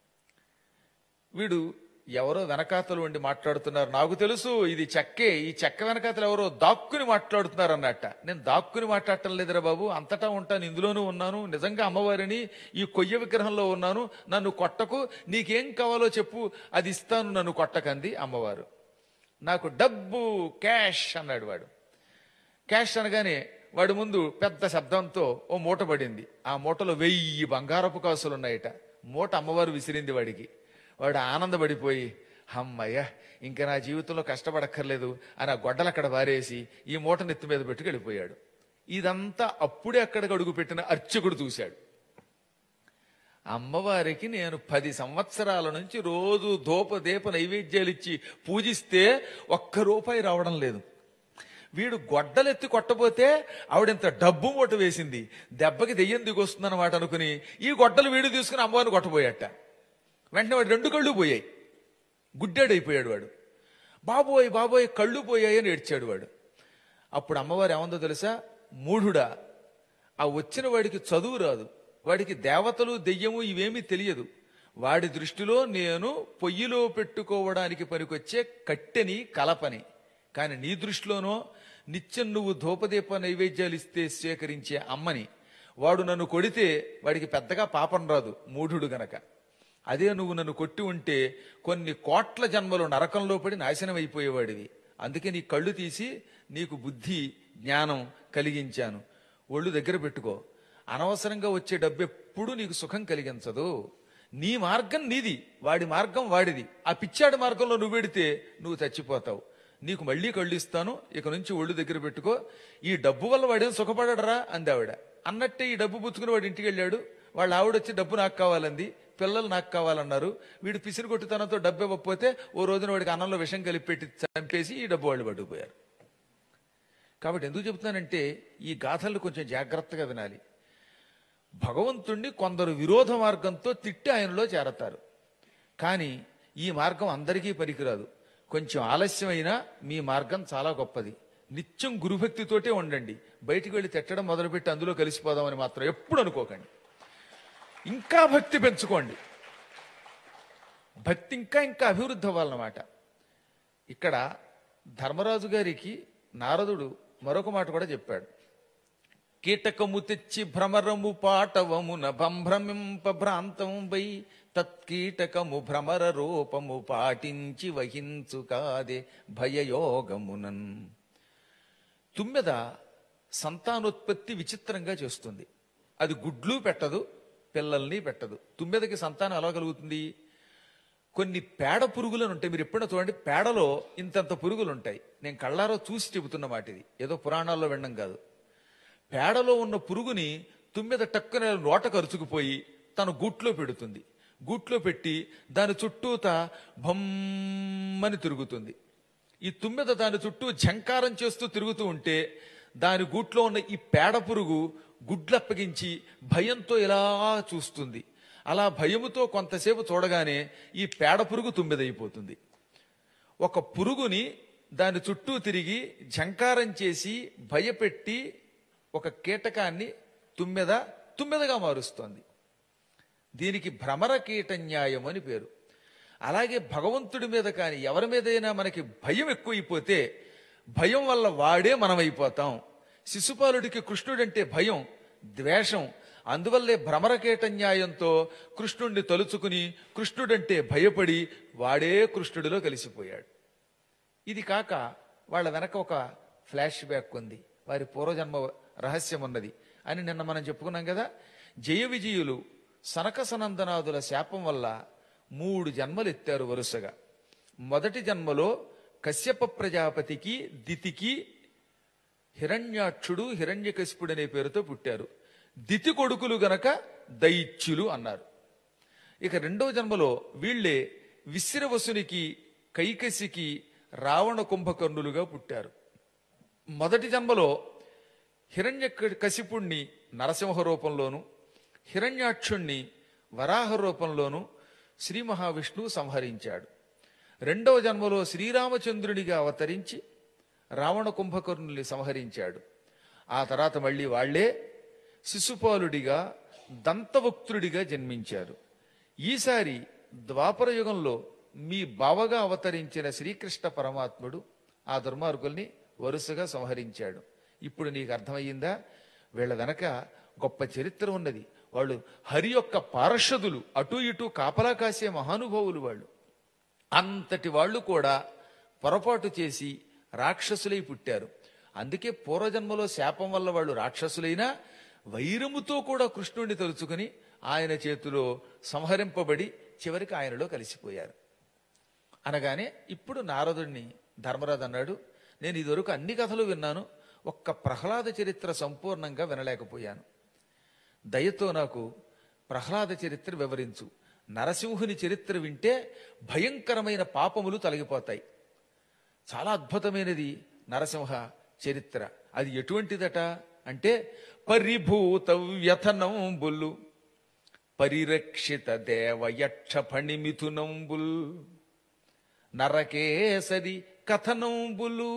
వీడు ఎవరో వెనకాతలు ఉండి మాట్లాడుతున్నారు, నాకు తెలుసు ఇది చెక్కే, ఈ చెక్క వెనకాతలు ఎవరో దాక్కుని మాట్లాడుతున్నారు అన్నట్ట. నేను దాక్కుని మాట్లాడటం లేదురా బాబు, అంతటా ఉంటాను, ఇందులోనూ ఉన్నాను, నిజంగా అమ్మవారిని ఈ కొయ్య విగ్రహంలో ఉన్నాను, నన్ను కొట్టకు, నీకేం కావాలో చెప్పు అది ఇస్తాను, నన్ను కొట్టకంది అమ్మవారు. నాకు డబ్బు క్యాష్ అన్నాడు వాడు. క్యాష్ అనగానే వాడి ముందు పెద్ద శబ్దంతో ఓ మూట పడింది. ఆ మూటలో వెయ్యి బంగారపు కాసులున్నాయట. మూట అమ్మవారు విసిరింది వాడికి. వాడు ఆనందపడిపోయి, అమ్మయ్య ఇంకా నా జీవితంలో కష్టపడక్కర్లేదు అని ఆ గొడ్డలు అక్కడ వారేసి ఈ మూట నెత్తి మీద పెట్టుకు వెళ్ళిపోయాడు. ఇదంతా అప్పుడే అక్కడికి అడుగు పెట్టిన అర్చకుడు చూశాడు. అమ్మవారికి నేను పది సంవత్సరాల నుంచి రోజు ధూప దీప నైవేద్యాలు ఇచ్చి పూజిస్తే ఒక్క రూపాయి రావడం లేదు. వీడు గొడ్డలెత్తి కొట్టబోతే ఆవిడంత డబ్బు మూట వేసింది. దెబ్బకి దెయ్యం దిగొస్తుందన్నమాట అనుకుని ఈ గొడ్డలు వీడు తీసుకుని అమ్మవారిని కొట్టబోయాట. వెంటనే వాడు రెండు కళ్ళు పోయాయి, గుడ్డాడైపోయాడు వాడు. బాబోయ్ బాబోయ్ కళ్ళు పోయాయి అని ఏడ్చాడు వాడు. అప్పుడు అమ్మవారు ఏమందో తెలుసా, మూఢుడా, ఆ వచ్చిన వాడికి చదువు రాదు, వాడికి దేవతలు దెయ్యము ఇవేమీ తెలియదు. వాడి దృష్టిలో నేను పొయ్యిలో పెట్టుకోవడానికి పనికొచ్చే కట్టెని కలపని, కానీ నీ దృష్టిలోనో నిత్యం నువ్వు ధూపదీప నైవేద్యాలు ఇస్తే స్వీకరించే అమ్మని. వాడు నన్ను కొడితే వాడికి పెద్దగా పాపం రాదు, మూఢుడు గనక. అదే నువ్వు నన్ను కొట్టి ఉంటే కొన్ని కోట్ల జన్మలు నరకంలో పడి నాశనం అయిపోయేవాడివి. అందుకే నీ కళ్ళు తీసి నీకు బుద్ధి జ్ఞానం కలిగించాను. ఒళ్ళు దగ్గర పెట్టుకో. అనవసరంగా వచ్చే డబ్బు ఎప్పుడు నీకు సుఖం కలిగించదు. నీ మార్గం నీది, వాడి మార్గం వాడిది. ఆ పిచ్చాడి మార్గంలో నువ్వు పెడితే నువ్వు చచ్చిపోతావు. నీకు మళ్ళీ కళ్ళు ఇస్తాను, ఇక నుంచి ఒళ్ళు దగ్గర పెట్టుకో. ఈ డబ్బు వల్ల వాడేం సుఖపడరా అంది ఆవిడ. అన్నట్టే ఈ డబ్బు పుచ్చుకుని వాడి ఇంటికి వెళ్ళాడు. వాళ్ళ ఆవిడ వచ్చి డబ్బు నాకు కావాలంది, పిల్లలు నాకు కావాలన్నారు. వీడు పిసిరి కొట్టుతనంతో డబ్బు ఇవ్వకపోతే ఓ రోజున వాడికి అన్నంలో విషం కలిపి పెట్టి చంపేసి ఈ డబ్బు వాళ్ళు పట్టుకుపోయారు. కాబట్టి ఎందుకు చెబుతానంటే ఈ గాథలు కొంచెం జాగ్రత్తగా వినాలి. భగవంతుణ్ణి కొందరు విరోధ మార్గంతో తిట్టి ఆయనలో చేరతారు. కానీ ఈ మార్గం అందరికీ పనికిరాదు. కొంచెం ఆలస్యమైనా మీ మార్గం చాలా గొప్పది. నిత్యం గురుభక్తితోటే ఉండండి. బయటికి వెళ్ళి తిట్టడం మొదలుపెట్టి అందులో కలిసిపోదామని మాత్రం ఎప్పుడు అనుకోకండి. ఇంకా భక్తి పెంచుకోండి. భక్తి ఇంకా ఇంకా అభివృద్ధి అవ్వాలన్నమాట. ఇక్కడ ధర్మరాజు గారికి నారదుడు మరొక మాట కూడా చెప్పాడు. కీటకము తెచ్చి భ్రమరము పాటవమున భంభ్రమింప భ్రాంతం వై తత్కీటకము భ్రమర రూపము పాటించి వహించు కాదే భయయోగమునన్. తుమ్మెద సంతానోత్పత్తి విచిత్రంగా చేస్తుంది. అది గుడ్లు పెట్టదు, పిల్లల్ని పెట్టదు. తుమ్మెదకి సంతానం ఎలా కలుగుతుంది? కొన్ని పేడ పురుగులను ఉంటాయి. మీరు ఎప్పుడైనా చూడండి, పేడలో ఇంతంత పురుగులు ఉంటాయి. నేను కళ్ళారో చూసి చెబుతున్న మాట ఇది, ఏదో పురాణాల్లో వినడం కాదు. పేడలో ఉన్న పురుగుని తుమ్మెద టక్కున నోట కరుచుకుపోయి తన గూట్లో పెడుతుంది. గూట్లో పెట్టి దాని చుట్టూత భమ్మని తిరుగుతుంది. ఈ తుమ్మెద దాని చుట్టూ ఝంకారం చేస్తూ తిరుగుతూ ఉంటే దాని గూట్లో ఉన్న ఈ పేడ పురుగు గుడ్లప్పగించి భయంతో ఇలా చూస్తుంది. అలా భయముతో కొంతసేపు చూడగానే ఈ పేడ పురుగు తుమ్మెదైపోతుంది. ఒక పురుగుని దాని చుట్టూ తిరిగి ఝంకారం చేసి భయపెట్టి ఒక కీటకాన్ని తుమ్మెద తుమ్మెదగా మారుస్తోంది. దీనికి భ్రమర కీటన్యాయం అని పేరు. అలాగే భగవంతుడి మీద కానీ ఎవరి మీదైనా మనకి భయం ఎక్కువైపోతే భయం వల్ల వాడే మనమైపోతాం. శిశుపాలుడికి కృష్ణుడంటే భయం, ద్వేషం. అందువల్లే భ్రమర కీటన్యాయంతో కృష్ణుడిని తలుచుకుని కృష్ణుడంటే భయపడి వాడే కృష్ణుడిలో కలిసిపోయాడు. ఇది కాక వాళ్ళ వెనక ఒక ఫ్లాష్ బ్యాక్ ఉంది, వారి పూర్వజన్మ రహస్యం ఉన్నది అని నిన్న మనం చెప్పుకున్నాం కదా. జయ విజయులు సనక సనందనాదుల శాపం వల్ల మూడు జన్మలు ఎత్తారు వరుసగా. మొదటి జన్మలో కశ్యప ప్రజాపతికి దితికి హిరణ్యాక్షుడు హిరణ్యకశిపుడు అనే పేరుతో పుట్టారు. దితి కొడుకులు గనక దైత్యులు అన్నారు. ఇక రెండవ జన్మలో వీళ్లే విశ్రవసునికి కైకసికి రావణ కుంభకర్ణులుగా పుట్టారు. మొదటి జన్మలో హిరణ్య కశిపుణ్ణి నరసింహ రూపంలోను హిరణ్యాక్షుణ్ణి వరాహ రూపంలోను శ్రీ మహావిష్ణువు సంహరించాడు. రెండవ జన్మలో శ్రీరామచంద్రునిగా అవతరించి రావణ కుంభకర్ణుల్ని సంహరించాడు. ఆ తర్వాత మళ్ళీ వాళ్లే శిశుపాలుడిగా దంతవక్త్రుడిగా జన్మించారు. ఈసారి ద్వాపర యుగంలో మీ బావగా అవతరించిన శ్రీకృష్ణ పరమాత్ముడు ఆ దుర్మార్గుల్ని వరుసగా సంహరించాడు. ఇప్పుడు నీకు అర్థమయ్యిందా? వీళ్ళ వెనక గొప్ప చరిత్ర ఉన్నది. వాళ్ళు హరి యొక్క పార్షదులు, అటు ఇటు కాపలా కాసే మహానుభావులు వాళ్ళు. అంతటి వాళ్ళు కూడా పొరపాటు చేసి రాక్షసులై పుట్టారు. అందుకే పూర్వజన్మలో శాపం వల్ల వాళ్ళు రాక్షసులైనా వైరముతో కూడా కృష్ణుడిని తలుచుకుని ఆయన చేతిలో సంహరింపబడి చివరికి ఆయనలో కలిసిపోయారు. అనగానే ఇప్పుడు నారదుడిని ధర్మరాజు అన్నాడు, నేను ఇదివరకు అన్ని కథలు విన్నాను, ఒక్క ప్రహ్లాద చరిత్ర సంపూర్ణంగా వినలేకపోయాను. దయతో నాకు ప్రహ్లాద చరిత్ర వివరించు. నరసింహుని చరిత్ర వింటే భయంకరమైన పాపములు తొలగిపోతాయి. చాలా అద్భుతమైనది నరసింహ చరిత్ర. అది ఎటువంటిదట అంటే పరిభూత వ్యథనంబులు పరిరక్షిత దేవయక్ష ఫణిమిథునంబుల్ నరకేసరి కథనంబులు.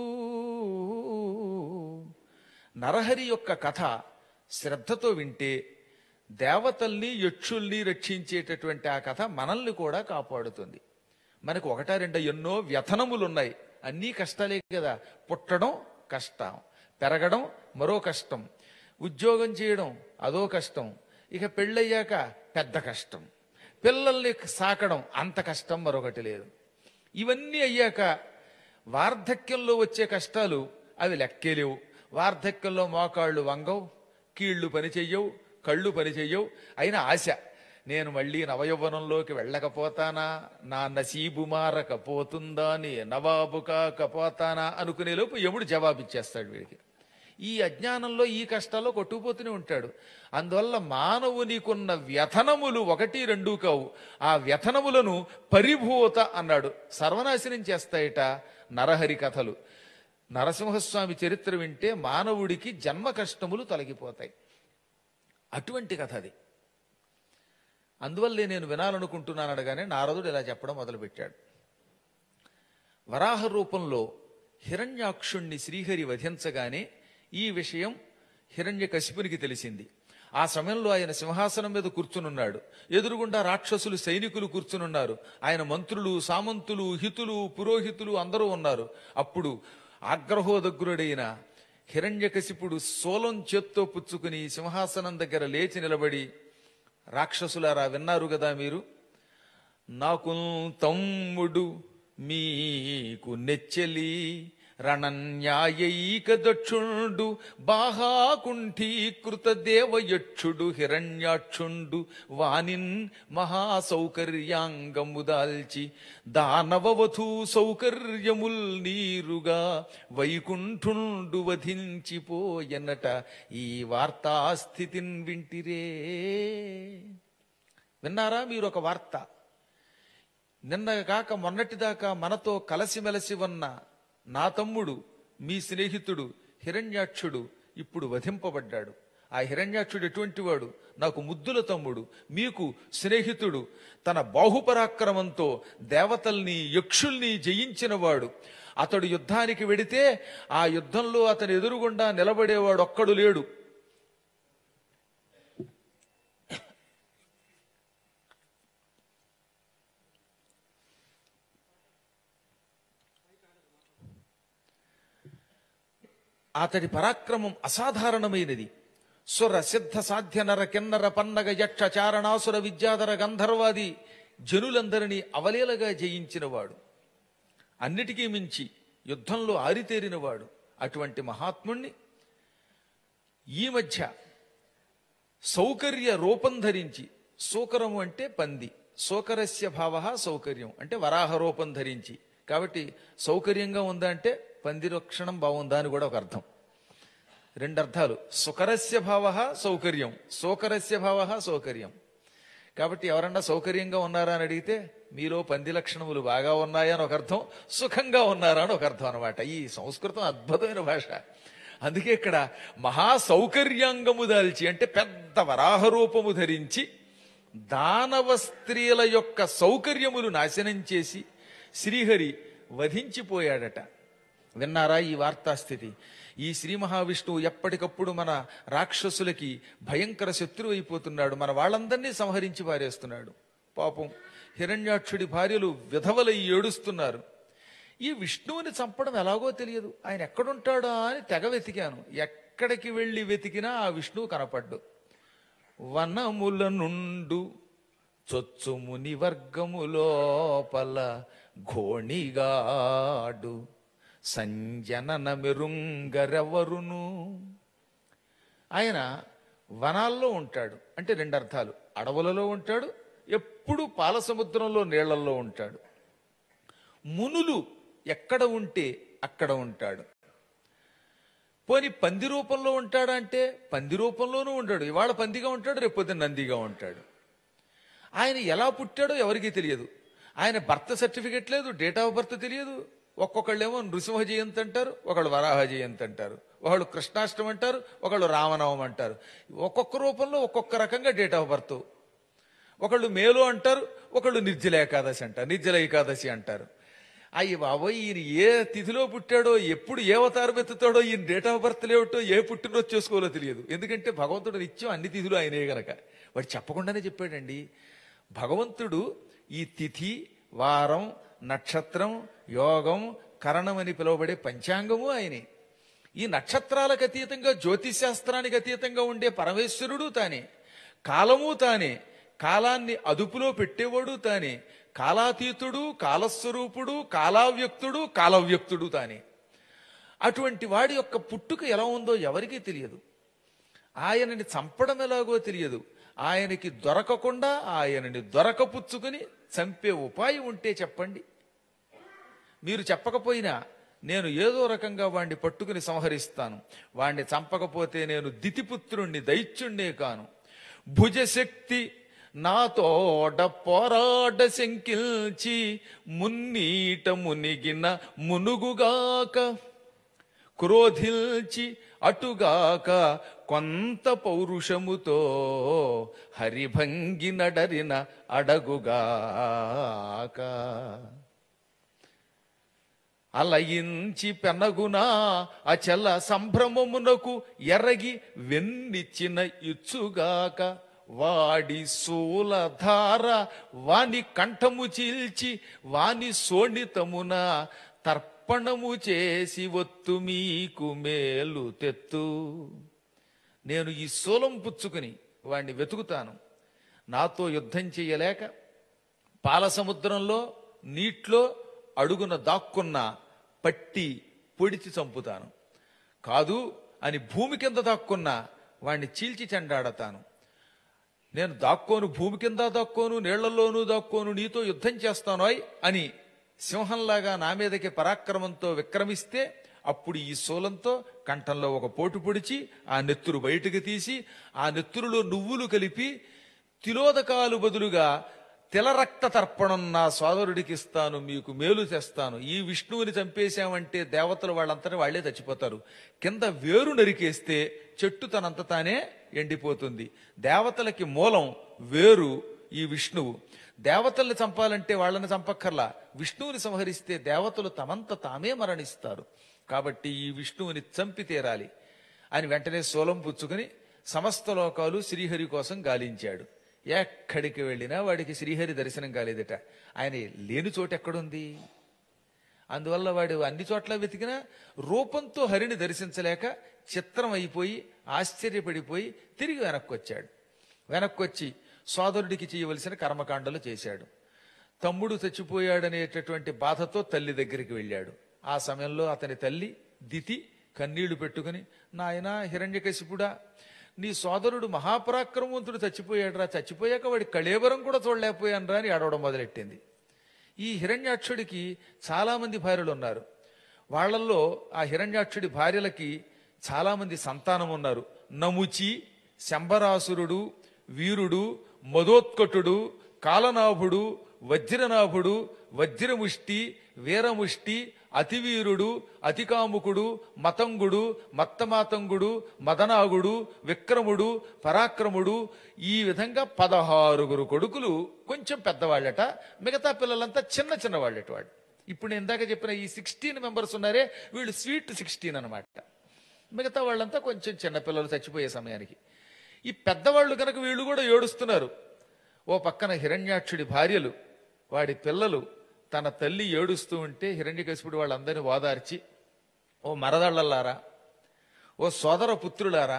నరహరి యొక్క కథ శ్రద్ధతో వింటే దేవతల్ని యక్షుల్ని రక్షించేటటువంటి ఆ కథ మనల్ని కూడా కాపాడుతుంది. మనకు ఒకటా రెండో ఎన్నో వ్యథనములున్నాయి, అన్నీ కష్టాలే కదా. పుట్టడం కష్టం, పెరగడం మరో కష్టం, ఉద్యోగం చేయడం అదో కష్టం, ఇక పెళ్ళయ్యాక పెద్ద కష్టం, పిల్లల్ని సాకడం అంత కష్టం మరొకటి లేదు. ఇవన్నీ అయ్యాక వార్ధక్యంలో వచ్చే కష్టాలు అవి లెక్కేలేవు. వార్ధక్యంలో మోకాళ్ళు వంగవు, కీళ్లు పని చెయ్యవు, కళ్ళు పని చెయ్యవు. అయినా ఆశ, నేను మళ్ళీ నవయౌవనంలోకి వెళ్ళకపోతానా, నా నసీబు మారకపోతుందా, నీ నవాబు కాకపోతానా అనుకునేలోపు యముడు జవాబిచ్చేస్తాడు వీడికి. ఈ అజ్ఞానంలో ఈ కష్టాల్లో కొట్టుకుపోతూనే ఉంటాడు. అందువల్ల మానవునికున్న వ్యథనములు ఒకటి రెండు కావు. ఆ వ్యథనములను పరిభూత అన్నాడు, సర్వనాశనం చేస్తాయట నరహరి కథలు. నరసింహస్వామి చరిత్ర వింటే మానవుడికి జన్మ కష్టములు తొలగిపోతాయి. అటువంటి కథ అది. అందువల్లే నేను వినాలనుకుంటున్నాను అనగానే నారదుడు ఇలా చెప్పడం మొదలుపెట్టాడు. వరాహ రూపంలో హిరణ్యాక్షుణ్ణి శ్రీహరి వధించగానే ఈ విషయం హిరణ్యకశిపునికి తెలిసింది. ఆ సమయంలో ఆయన సింహాసనం మీద కూర్చునున్నాడు. ఎదురుగుండా రాక్షసులు సైనికులు కూర్చునున్నారు. ఆయన మంత్రులు, సామంతులు, హితులు, పురోహితులు అందరూ ఉన్నారు. అప్పుడు ఆగ్రహోదగ్రుడైన హిరణ్యకశిపుడు శూలం చేత్తో పుచ్చుకుని సింహాసనం దగ్గర లేచి నిలబడి, రాక్షసులారా విన్నారు కదా మీరు, నాకు తమ్ముడు మీకు నెచ్చెలి రణన్యాయైక దక్షుండు బాహాకుంఠీకృత దేవయక్షుడు హిరణ్యాక్షుండు వానిన్ మహాసౌకర్యాంగము దాల్చి దానవవధూ సౌకర్యముల్ నీరుగా వైకుంఠుండు వధించిపోయనట ఈ వార్తాస్థితిన్ వింటిరే. విన్నారా మీరు ఒక వార్త? నిన్న కాక మొన్నటిదాకా మనతో కలసిమెలసి ఉన్న నా తమ్ముడు, మీ స్నేహితుడు హిరణ్యాక్షుడు ఇప్పుడు వధింపబడ్డాడు. ఆ హిరణ్యాక్షుడు ఎటువంటి వాడు? నాకు ముద్దుల తమ్ముడు, మీకు స్నేహితుడు. తన బాహుపరాక్రమంతో దేవతల్ని, యక్షుల్ని జయించిన వాడు. అతడు యుద్ధానికి వెడితే ఆ యుద్ధంలో అతని ఎదురుగుండా నిలబడేవాడు ఒక్కడు లేడు. అతడి పరాక్రమం అసాధారణమైనది. సుర సిద్ధ సాధ్య నర కిన్నర పన్నగ యక్ష చారణాసుర విద్యాధర గంధర్వాది జనులందరినీ అవలీలగా జయించినవాడు. అన్నిటికీ మించి యుద్ధంలో ఆరితేరినవాడు. అటువంటి మహాత్ముణ్ణి ఈ మధ్య సౌకర్య రూపం ధరించి, సూకరము అంటే పంది, సోకరస్య భావ సౌకర్యం అంటే వరాహ రూపం ధరించి, కాబట్టి సౌకర్యంగా ఉందా అంటే పంది లక్షణం బాగుందా అని కూడా ఒక అర్థం. రెండు అర్థాలు. సుకరస్య భావ సౌకర్యం, సోకరస్య భావ సౌకర్యం. కాబట్టి ఎవరన్నా సౌకర్యంగా ఉన్నారా అని అడిగితే మీలో పంది లక్షణములు బాగా ఉన్నాయా అని ఒక అర్థం, సుఖంగా ఉన్నారా అని ఒక అర్థం అనమాట. ఈ సంస్కృతం అద్భుతమైన భాష. అందుకే ఇక్కడ మహాసౌకర్యాంగము దాల్చి అంటే పెద్ద వరాహ రూపము ధరించి దానవ స్త్రీల యొక్క సౌకర్యములు నాశనం చేసి శ్రీహరి వధించిపోయాడట. విన్నారా ఈ వార్తాస్థితి? ఈ శ్రీ మహావిష్ణువు ఎప్పటికప్పుడు మన రాక్షసులకి భయంకర శత్రువు అయిపోతున్నాడు. మన వాళ్ళందరినీ సంహరించి పారేస్తున్నాడు. పాపం హిరణ్యాక్షుడి భార్యలు విధవలై ఏడుస్తున్నారు. ఈ విష్ణువుని చంపడం ఎలాగో తెలియదు, ఆయన ఎక్కడుంటాడా అని తెగ వెతికాను. ఎక్కడికి వెళ్ళి వెతికినా ఆ విష్ణువు కనపడ్డు. వనముల నుండు చొచ్చుముని వర్గము లోపల ఘోణిగాడు సంజనన మెరుంగరెవరును. ఆయన వనాల్లో ఉంటాడు అంటే రెండు అర్థాలు. అడవులలో ఉంటాడు, ఎప్పుడు పాల సముద్రంలో నీళ్లలో ఉంటాడు. మునులు ఎక్కడ ఉంటే అక్కడ ఉంటాడు. పోని పంది రూపంలో ఉంటాడా అంటే పంది రూపంలోనూ ఉంటాడు. ఇవాళ పందిగా ఉంటాడు, రేపొద్దున నందిగా ఉంటాడు. ఆయన ఎలా పుట్టాడో ఎవరికీ తెలియదు. ఆయన బర్త్ సర్టిఫికెట్ లేదు, డేట్ ఆఫ్ బర్త్ తెలియదు. ఒక్కొక్కళ్ళేమో నృసింహ జయంతి అంటారు, ఒకళ్ళు వరాహ జయంతి అంటారు, ఒకళ్ళు కృష్ణాష్టమి అంటారు, ఒకళ్ళు రామనవం అంటారు. ఒక్కొక్క రూపంలో ఒక్కొక్క రకంగా డేట్ ఆఫ్ బర్త్. ఒకళ్ళు మేలు అంటారు, ఒకళ్ళు నిర్జల ఏకాదశి అంటారు, నిర్జల ఏకాదశి అంటారు. అయ్యి బాబోయ్, ఈయన ఏ తిథిలో పుట్టాడో, ఎప్పుడు ఏ అవతారం ఎత్తుతాడో, ఈయన డేట్ ఆఫ్ బర్త్ లేవటో, ఏ పుట్టినరోజు చేసుకోవాలో తెలియదు. ఎందుకంటే భగవంతుడు నిత్యం అన్ని తిథులు ఆయనే గనక. వాడు చెప్పకుండానే చెప్పాడండి. భగవంతుడు ఈ తిథి, వారం, నక్షత్రం, యోగం, కరణం అని పిలువబడే పంచాంగము ఆయనే. ఈ నక్షత్రాలకు అతీతంగా, జ్యోతిశాస్త్రానికి అతీతంగా ఉండే పరమేశ్వరుడు తానే. కాలము తానే, కాలాన్ని అదుపులో పెట్టేవాడు తానే, కాలాతీతుడు, కాలస్వరూపుడు, కాలావ్యక్తుడు, కాలవ్యక్తుడు తానే. అటువంటి వాడి యొక్క పుట్టుక ఎలా ఉందో ఎవరికీ తెలియదు. ఆయనని చంపడం ఎలాగో తెలియదు. ఆయనకి దొరకకుండా ఆయనని దొరకపుచ్చుకుని చంపే ఉపాయం ఉంటే చెప్పండి. మీరు చెప్పకపోయినా నేను ఏదో రకంగా వాణ్ణి పట్టుకుని సంహరిస్తాను. వాణ్ణి చంపకపోతే నేను దితిపుత్రుణ్ణి, దైత్యుణ్ణే కాను. భుజశక్తి నాతోడ పోరాడ శంకిల్చి మున్నీట మునిగిన మునుగుగాక క్రోధిల్చి అటుగాక కొంత పౌరుషముతో హరిభంగి నడరిన అడగుగాక అలయించి పెనగునా అచల సంభ్రమమునకు ఎరగి వెన్నిచ్చిన ఇచ్చుగాక వాడి శూలధార వాని కంఠము చీల్చి వాని శోణితమున తర్పణము చేసి ఒత్తు మీకు మేలు తెత్తు. నేను ఈ శూలం పుచ్చుకుని వాణ్ణి వెతుకుతాను. నాతో యుద్ధం చెయ్యలేక పాల సముద్రంలో నీటిలో అడుగున దాక్కున్న పట్టి పొడిచి చంపుతాను. కాదు అని భూమి కింద దాక్కున్నా వాణ్ణి చీల్చి చెండాడతాను. నేను దాక్కోను, భూమి కింద దాక్కోను, నీళ్లలోనూ దాక్కోను, నీతో యుద్ధం చేస్తానోయ్ అని సింహంలాగా నా మీదకి పరాక్రమంతో విక్రమిస్తే అప్పుడు ఈ శూలంతో కంఠంలో ఒక పోటు పొడిచి ఆ నెత్తురు బయటకు తీసి ఆ నెత్తురులో నువ్వులు కలిపి తిలోదకాలు బదులుగా తిలరక్త తర్పణం నా సోదరుడికి ఇస్తాను, మీకు మేలు చేస్తాను. ఈ విష్ణువుని చంపేశామంటే దేవతలు వాళ్ళంతటా వాళ్లే చచ్చిపోతారు. కింద వేరు నరికేస్తే చెట్టు తనంత తానే ఎండిపోతుంది. దేవతలకి మూలం వేరు ఈ విష్ణువు. దేవతల్ని చంపాలంటే వాళ్ళని చంపక్కర్లా, విష్ణువుని సంహరిస్తే దేవతలు తమంత తామే మరణిస్తారు. కాబట్టి ఈ విష్ణువుని చంపి తీరాలి అని వెంటనే శూలం పుచ్చుకుని సమస్త లోకాలు శ్రీహరి కోసం గాలించాడు. ఎక్కడికి వెళ్ళినా వాడికి శ్రీహరి దర్శనం కాలేదట. ఆయన లేని చోటు ఎక్కడుంది? అందువల్ల వాడు అన్ని చోట్ల వెతికినా రూపంతో హరిని దర్శించలేక చిత్రం అయిపోయి ఆశ్చర్యపడిపోయి తిరిగి వెనక్కి వచ్చాడు. వెనక్కి వచ్చి సోదరుడికి చేయవలసిన కర్మకాండలు చేశాడు. తమ్ముడు చచ్చిపోయాడనేటటువంటి బాధతో తల్లి దగ్గరికి వెళ్ళాడు. ఆ సమయంలో అతని తల్లి దితి కన్నీళ్లు పెట్టుకుని, నాయనా హిరణ్యకశిపుడా, నీ సోదరుడు మహాపరాక్రమవంతుడు చచ్చిపోయాడు రా, చచ్చిపోయాక వాడి కళేబరం కూడా చూడలేకపోయాను రా అని ఆడవడం మొదలెట్టింది. ఈ హిరణ్యాక్షుడికి చాలా మంది భార్యలు ఉన్నారు. వాళ్లల్లో ఆ హిరణ్యాక్షుడి భార్యలకి చాలా మంది సంతానం ఉన్నారు. నముచి, శంబరాసురుడు, వీరుడు, మదోత్కటుడు, కాలనాభుడు, వజ్రనాభుడు, వజ్రముష్టి, వీరముష్టి, అతివీరుడు, అతికాముకుడు, మతంగుడు, మత్తమాతంగుడు, మదనాగుడు, విక్రముడు, పరాక్రముడు, ఈ విధంగా పదహారుగురు కొడుకులు. కొంచెం పెద్దవాళ్ళట, మిగతా పిల్లలంతా చిన్న చిన్న వాళ్ళట. వాడు ఇప్పుడు నేను ఇందాక చెప్పిన ఈ సిక్స్టీన్ మెంబర్స్ ఉన్నారే, వీళ్ళు స్వీట్ సిక్స్టీన్ అనమాట. మిగతా వాళ్ళంతా కొంచెం చిన్నపిల్లలు చచ్చిపోయే సమయానికి. ఈ పెద్దవాళ్ళు కనుక వీళ్ళు కూడా ఏడుస్తున్నారు. ఓ పక్కన హిరణ్యాక్షుడి భార్యలు, వాడి పిల్లలు, తన తల్లి ఏడుస్తూ ఉంటే హిరణ్యకశిపుడు వాళ్ళందరినీ ఓదార్చి, ఓ మరదళ్ళలారా, ఓ సోదర పుత్రులారా,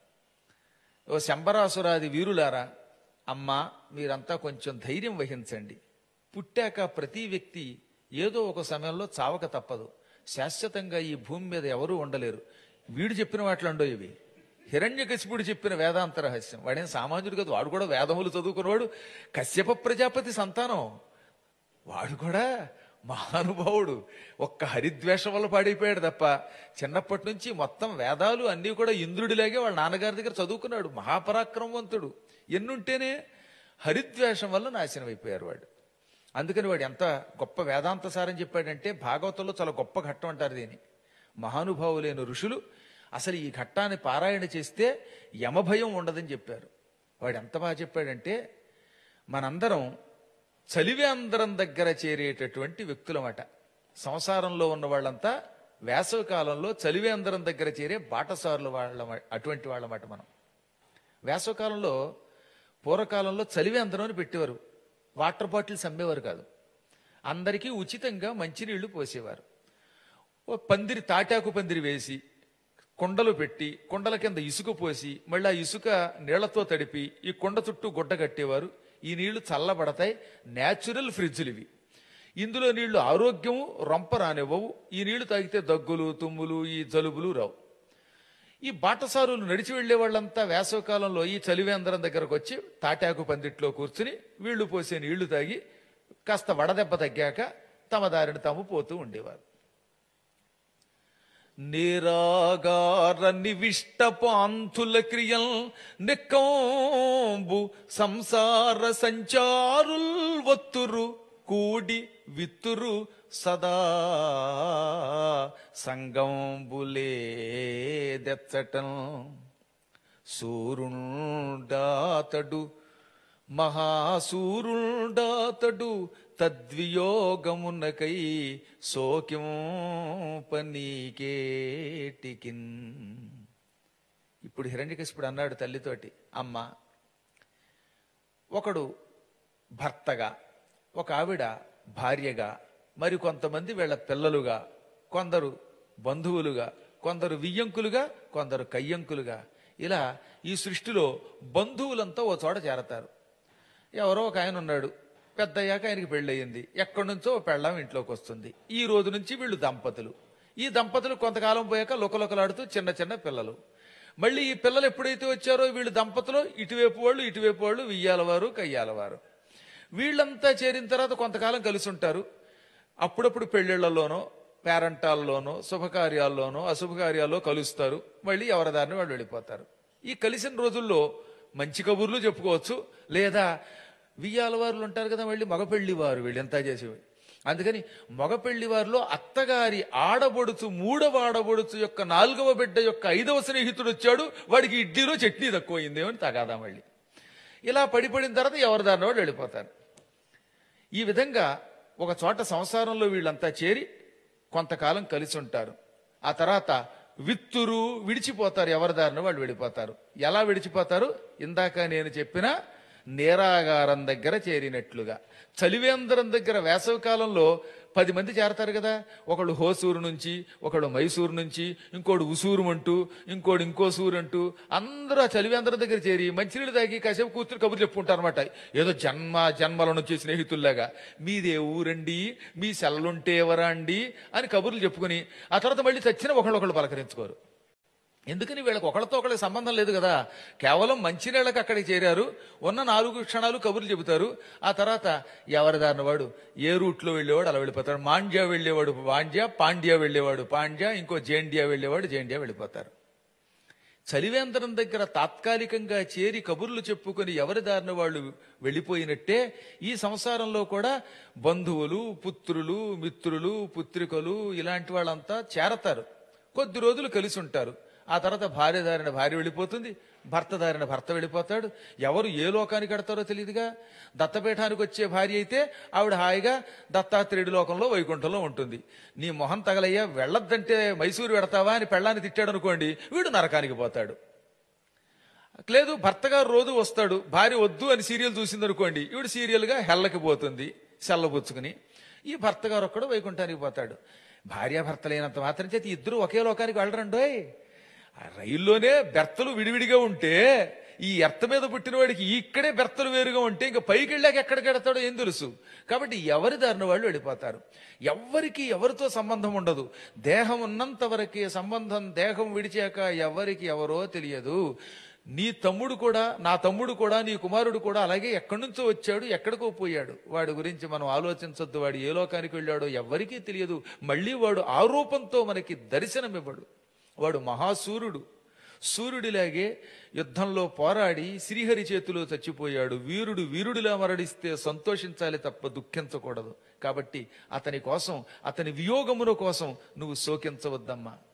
ఓ శంబరాసురాది వీరులారా, అమ్మా మీరంతా కొంచెం ధైర్యం వహించండి. పుట్టాక ప్రతి వ్యక్తి ఏదో ఒక సమయంలో చావక తప్పదు. శాశ్వతంగా ఈ భూమి మీద ఎవరూ ఉండలేరు. వీడు చెప్పిన వాటిలో ఇవి హిరణ్యకశిపుడు చెప్పిన వేదాంత రహస్యం. వాడేం సామాన్యుడు కాదు, వాడు కూడా వేదములు చదువుకున్నవాడు. కశ్యప ప్రజాపతి సంతానం వాడు కూడా మహానుభావుడు. ఒక్క హరిద్వేషం వల్ల పాడైపోయాడు తప్ప చిన్నప్పటి నుంచి మొత్తం వేదాలు అన్నీ కూడా ఇంద్రుడిలాగే వాళ్ళ నాన్నగారి దగ్గర చదువుకున్నాడు. మహాపరాక్రమవంతుడు. ఎన్నుంటేనే హరిద్వేషం వల్ల నాశనం అయిపోయారు వాడు. అందుకని వాడు ఎంత గొప్ప వేదాంత సారం చెప్పాడంటే, భాగవతంలో చాలా గొప్ప ఘట్టం అంటారు దీన్ని. మహానుభావులైన ఋషులు అసలు ఈ ఘట్టాన్ని పారాయణ చేస్తే యమభయం ఉండదని చెప్పారు. వాడు ఎంత బాగా చెప్పాడంటే, మనందరం చలివే అందరం దగ్గర చేరేటటువంటి వ్యక్తులమాట. సంసారంలో ఉన్న వాళ్ళంతా వేసవి కాలంలో చలివే అందరం దగ్గర చేరే బాటసారులు వాళ్ళ, అటువంటి వాళ్ళమాట మనం. వేసవి కాలంలో పూర్వకాలంలో చలివే అందరం అని పెట్టేవారు. వాటర్ బాటిల్స్ అమ్మేవారు కాదు. అందరికీ ఉచితంగా మంచినీళ్లు పోసేవారు. ఓ పందిరి, తాటాకు పందిరి వేసి కుండలు పెట్టి కుండల కింద ఇసుక పోసి మళ్ళీ ఆ ఇసుక నీళ్లతో తడిపి ఈ కుండ చుట్టూ గుడ్డ కట్టేవారు. ఈ నీళ్లు చల్లబడతాయి, న్యాచురల్ ఫ్రిడ్జులు ఇవి. ఇందులో నీళ్లు ఆరోగ్యం రొంప రానివ్వవు. ఈ నీళ్లు తాగితే దగ్గులు తుమ్ములు ఈ జలుబులు రావు. ఈ బాటసారులు నడిచి వెళ్లే వాళ్ళంతా వేసవకాలంలో ఈ చలివేంద్రం దగ్గరకు వచ్చి తాటాకు పందిట్లో కూర్చుని వీళ్లు పోసే నీళ్లు తాగి కాస్త వడదెబ్బ తగ్గాక తమ దారిని తాము పోతూ ఉండేవారు. నిరాగార నివిష్ట పాంతుల క్రియల్ నెక్కంబు సంసార సంచారుల్ వత్తురు కూడి విత్తురు సదా సంగంబులే దెచ్చటం. సూరుండాతడు మహాసూరుండాతడు తద్వియోగమునకై సోక్యం పనీకేటికిన్. ఇప్పుడు హిరణ్యకశిపుడు అన్నాడు తల్లితోటి, అమ్మ, ఒకడు భర్తగా, ఒక ఆవిడ భార్యగా, మరి కొంతమంది వీళ్ళ పిల్లలుగా, కొందరు బంధువులుగా, కొందరు వియ్యంకులుగా, కొందరు కయ్యంకులుగా, ఇలా ఈ సృష్టిలో బంధువులంతా ఓ చోట చేరతారు. ఎవరో ఒక ఆయన ఉన్నాడు, పెద్దయ్యాక ఆయనకి పెళ్ళయింది, ఎక్కడి నుంచో పెళ్ళాం ఇంట్లోకి వస్తుంది. ఈ రోజు నుంచి వీళ్ళు దంపతులు. ఈ దంపతులు కొంతకాలం పోయాక లుకలుకలాడుతూ చిన్న చిన్న పిల్లలు. మళ్ళీ ఈ పిల్లలు ఎప్పుడైతే వచ్చారో వీళ్ళు దంపతులు ఇటువైపు వాళ్ళు ఇటువైపు వాళ్ళు వియ్యాలవారు కయ్యాలవారు. వీళ్ళంతా చేరిన తర్వాత కొంతకాలం కలిసి ఉంటారు. అప్పుడప్పుడు పెళ్లిళ్లలోనో పేరంటాల్లోనో శుభకార్యాల్లోనో అశుభకార్యాల్లో కలుస్తారు. మళ్ళీ ఎవరి దారిని వాళ్ళు వెళ్ళిపోతారు. ఈ కలిసిన రోజుల్లో మంచి కబుర్లు చెప్పుకోవచ్చు, లేదా వియ్యాలవారులు ఉంటారు కదా, మళ్ళీ మగపెళ్లి వారు వీళ్ళు ఎంత చేసేవి. అందుకని మగపెళ్లి వారిలో అత్తగారి ఆడబడుచు మూడవ ఆడబడుచు యొక్క నాలుగవ బిడ్డ యొక్క ఐదవ స్నేహితుడు వచ్చాడు, వాడికి ఇడ్లీలో చట్నీ తక్కువైందేమో అని తగాదా. మళ్ళీ ఇలా పడిపడిన తర్వాత ఎవరి దారిని వాళ్ళు వెళ్ళిపోతారు. ఈ విధంగా ఒక చోట సంసారంలో వీళ్ళంతా చేరి కొంతకాలం కలిసి ఉంటారు. ఆ తర్వాత విత్తురు విడిచిపోతారు, ఎవరి దారిని వాళ్ళు వెళ్ళిపోతారు. ఎలా విడిచిపోతారు? ఇందాక నేను చెప్పిన నేరాగారం దగ్గర చేరినట్లుగా. చలివేంద్రం దగ్గర వేసవి కాలంలో పది మంది చేరతారు కదా, ఒకళ్ళు హోసూరు నుంచి, ఒకళ్ళు మైసూరు నుంచి, ఇంకోడు ఉసూరు అంటూ, ఇంకోడు ఇంకో సూరు అంటూ అందరూ ఆ చలివేంద్రం దగ్గర చేరి మంచినీళ్ళు తాగి కాసేపు కూర్చుని కబుర్లు చెప్పుకుంటారు అనమాట. ఏదో జన్మ జన్మల నుంచి స్నేహితుల్లాగా, మీదే ఊరండి, మీ సెల్లుంటే ఎవరా అండి అని కబుర్లు చెప్పుకుని ఆ తర్వాత మళ్ళీ చచ్చిన ఒకళ్ళొకళ్ళు పలకరించుకోరు. ఎందుకని? వీళ్ళకి ఒకళ్ళతో ఒకళ్ళకి సంబంధం లేదు కదా. కేవలం మంచినీళ్ళకి అక్కడికి చేరారు, ఉన్న నాలుగు క్షణాలు కబుర్లు చెబుతారు. ఆ తర్వాత ఎవరి దారిన వాడు ఏ రూట్లో వెళ్ళేవాడు అలా వెళ్ళిపోతాడు. మాండ్యా వెళ్ళేవాడు మాండ్యా, పాండ్యా వెళ్ళేవాడు పాండ్యా, ఇంకో జేండియా వెళ్ళేవాడు జేండియా వెళ్ళిపోతారు. చలివేంద్రం దగ్గర తాత్కాలికంగా చేరి కబుర్లు చెప్పుకొని ఎవరి దారిన వాళ్ళు వెళ్ళిపోయినట్టే ఈ సంసారంలో కూడా బంధువులు, పుత్రులు, మిత్రులు, పుత్రికలు ఇలాంటి వాళ్ళంతా చేరతారు. కొద్ది రోజులు కలిసి ఉంటారు. ఆ తర్వాత భార్య దారిన భార్య వెళ్ళిపోతుంది, భర్త దారిన భర్త వెళ్ళిపోతాడు. ఎవరు ఏ లోకానికి కడతారో తెలియదుగా. దత్తపీఠానికి వచ్చే భార్య అయితే ఆవిడ హాయిగా దత్తాత్రేయుడి లోకంలో వైకుంఠంలో ఉంటుంది. నీ మొహం తగలయ్యా, వెళ్ళొద్దంటే మైసూరు పెడతావా అని పెళ్ళాన్ని తిట్టాడు అనుకోండి, వీడు నరకానికి పోతాడు. లేదు, భర్త గారు రోజు వస్తాడు, భార్య వద్దు అని సీరియల్ చూసింది అనుకోండి, ఈవిడ సీరియల్గా హెల్లకి పోతుంది సెల్లబుచ్చుకుని. ఈ భర్త గారు ఒక్కడు వైకుంఠానికి పోతాడు. భార్యాభర్తలైనంత మాత్రం చేతి ఇద్దరు ఒకే లోకానికి వెళ్ళరండోయ్. రైల్లోనే బెర్తలు విడివిడిగా ఉంటే ఈ ఎర్త మీద పుట్టిన వాడికి ఇక్కడే బెర్తలు వేరుగా ఉంటే ఇంకా పైకి వెళ్ళాక ఎక్కడికి వెడతాడో ఏం తెలుసు. కాబట్టి ఎవరి దారిన వాళ్ళు వెళ్ళిపోతారు. ఎవరికి ఎవరితో సంబంధం ఉండదు. దేహం ఉన్నంత వరకే సంబంధం. దేహం విడిచాక ఎవరికి ఎవరో తెలియదు. నీ తమ్ముడు కూడా, నా తమ్ముడు కూడా, నీ కుమారుడు కూడా అలాగే ఎక్కడి నుంచో వచ్చాడు, ఎక్కడికో పోయాడు. వాడి గురించి మనం ఆలోచించొద్దు. వాడు ఏ లోకానికి వెళ్ళాడో ఎవ్వరికీ తెలియదు. మళ్ళీ వాడు ఆ రూపంతో మనకి దర్శనమివ్వడు. వాడు మహాసూర్యుడు. సూర్యుడిలాగే యుద్ధంలో పోరాడి శ్రీహరి చేతిలో చచ్చిపోయాడు. వీరుడు వీరుడిలా మరణిస్తే సంతోషించాలి తప్ప దుఃఖించకూడదు. కాబట్టి అతని కోసం, అతని వియోగముల కోసం నువ్వు శోకించవద్దమ్మా.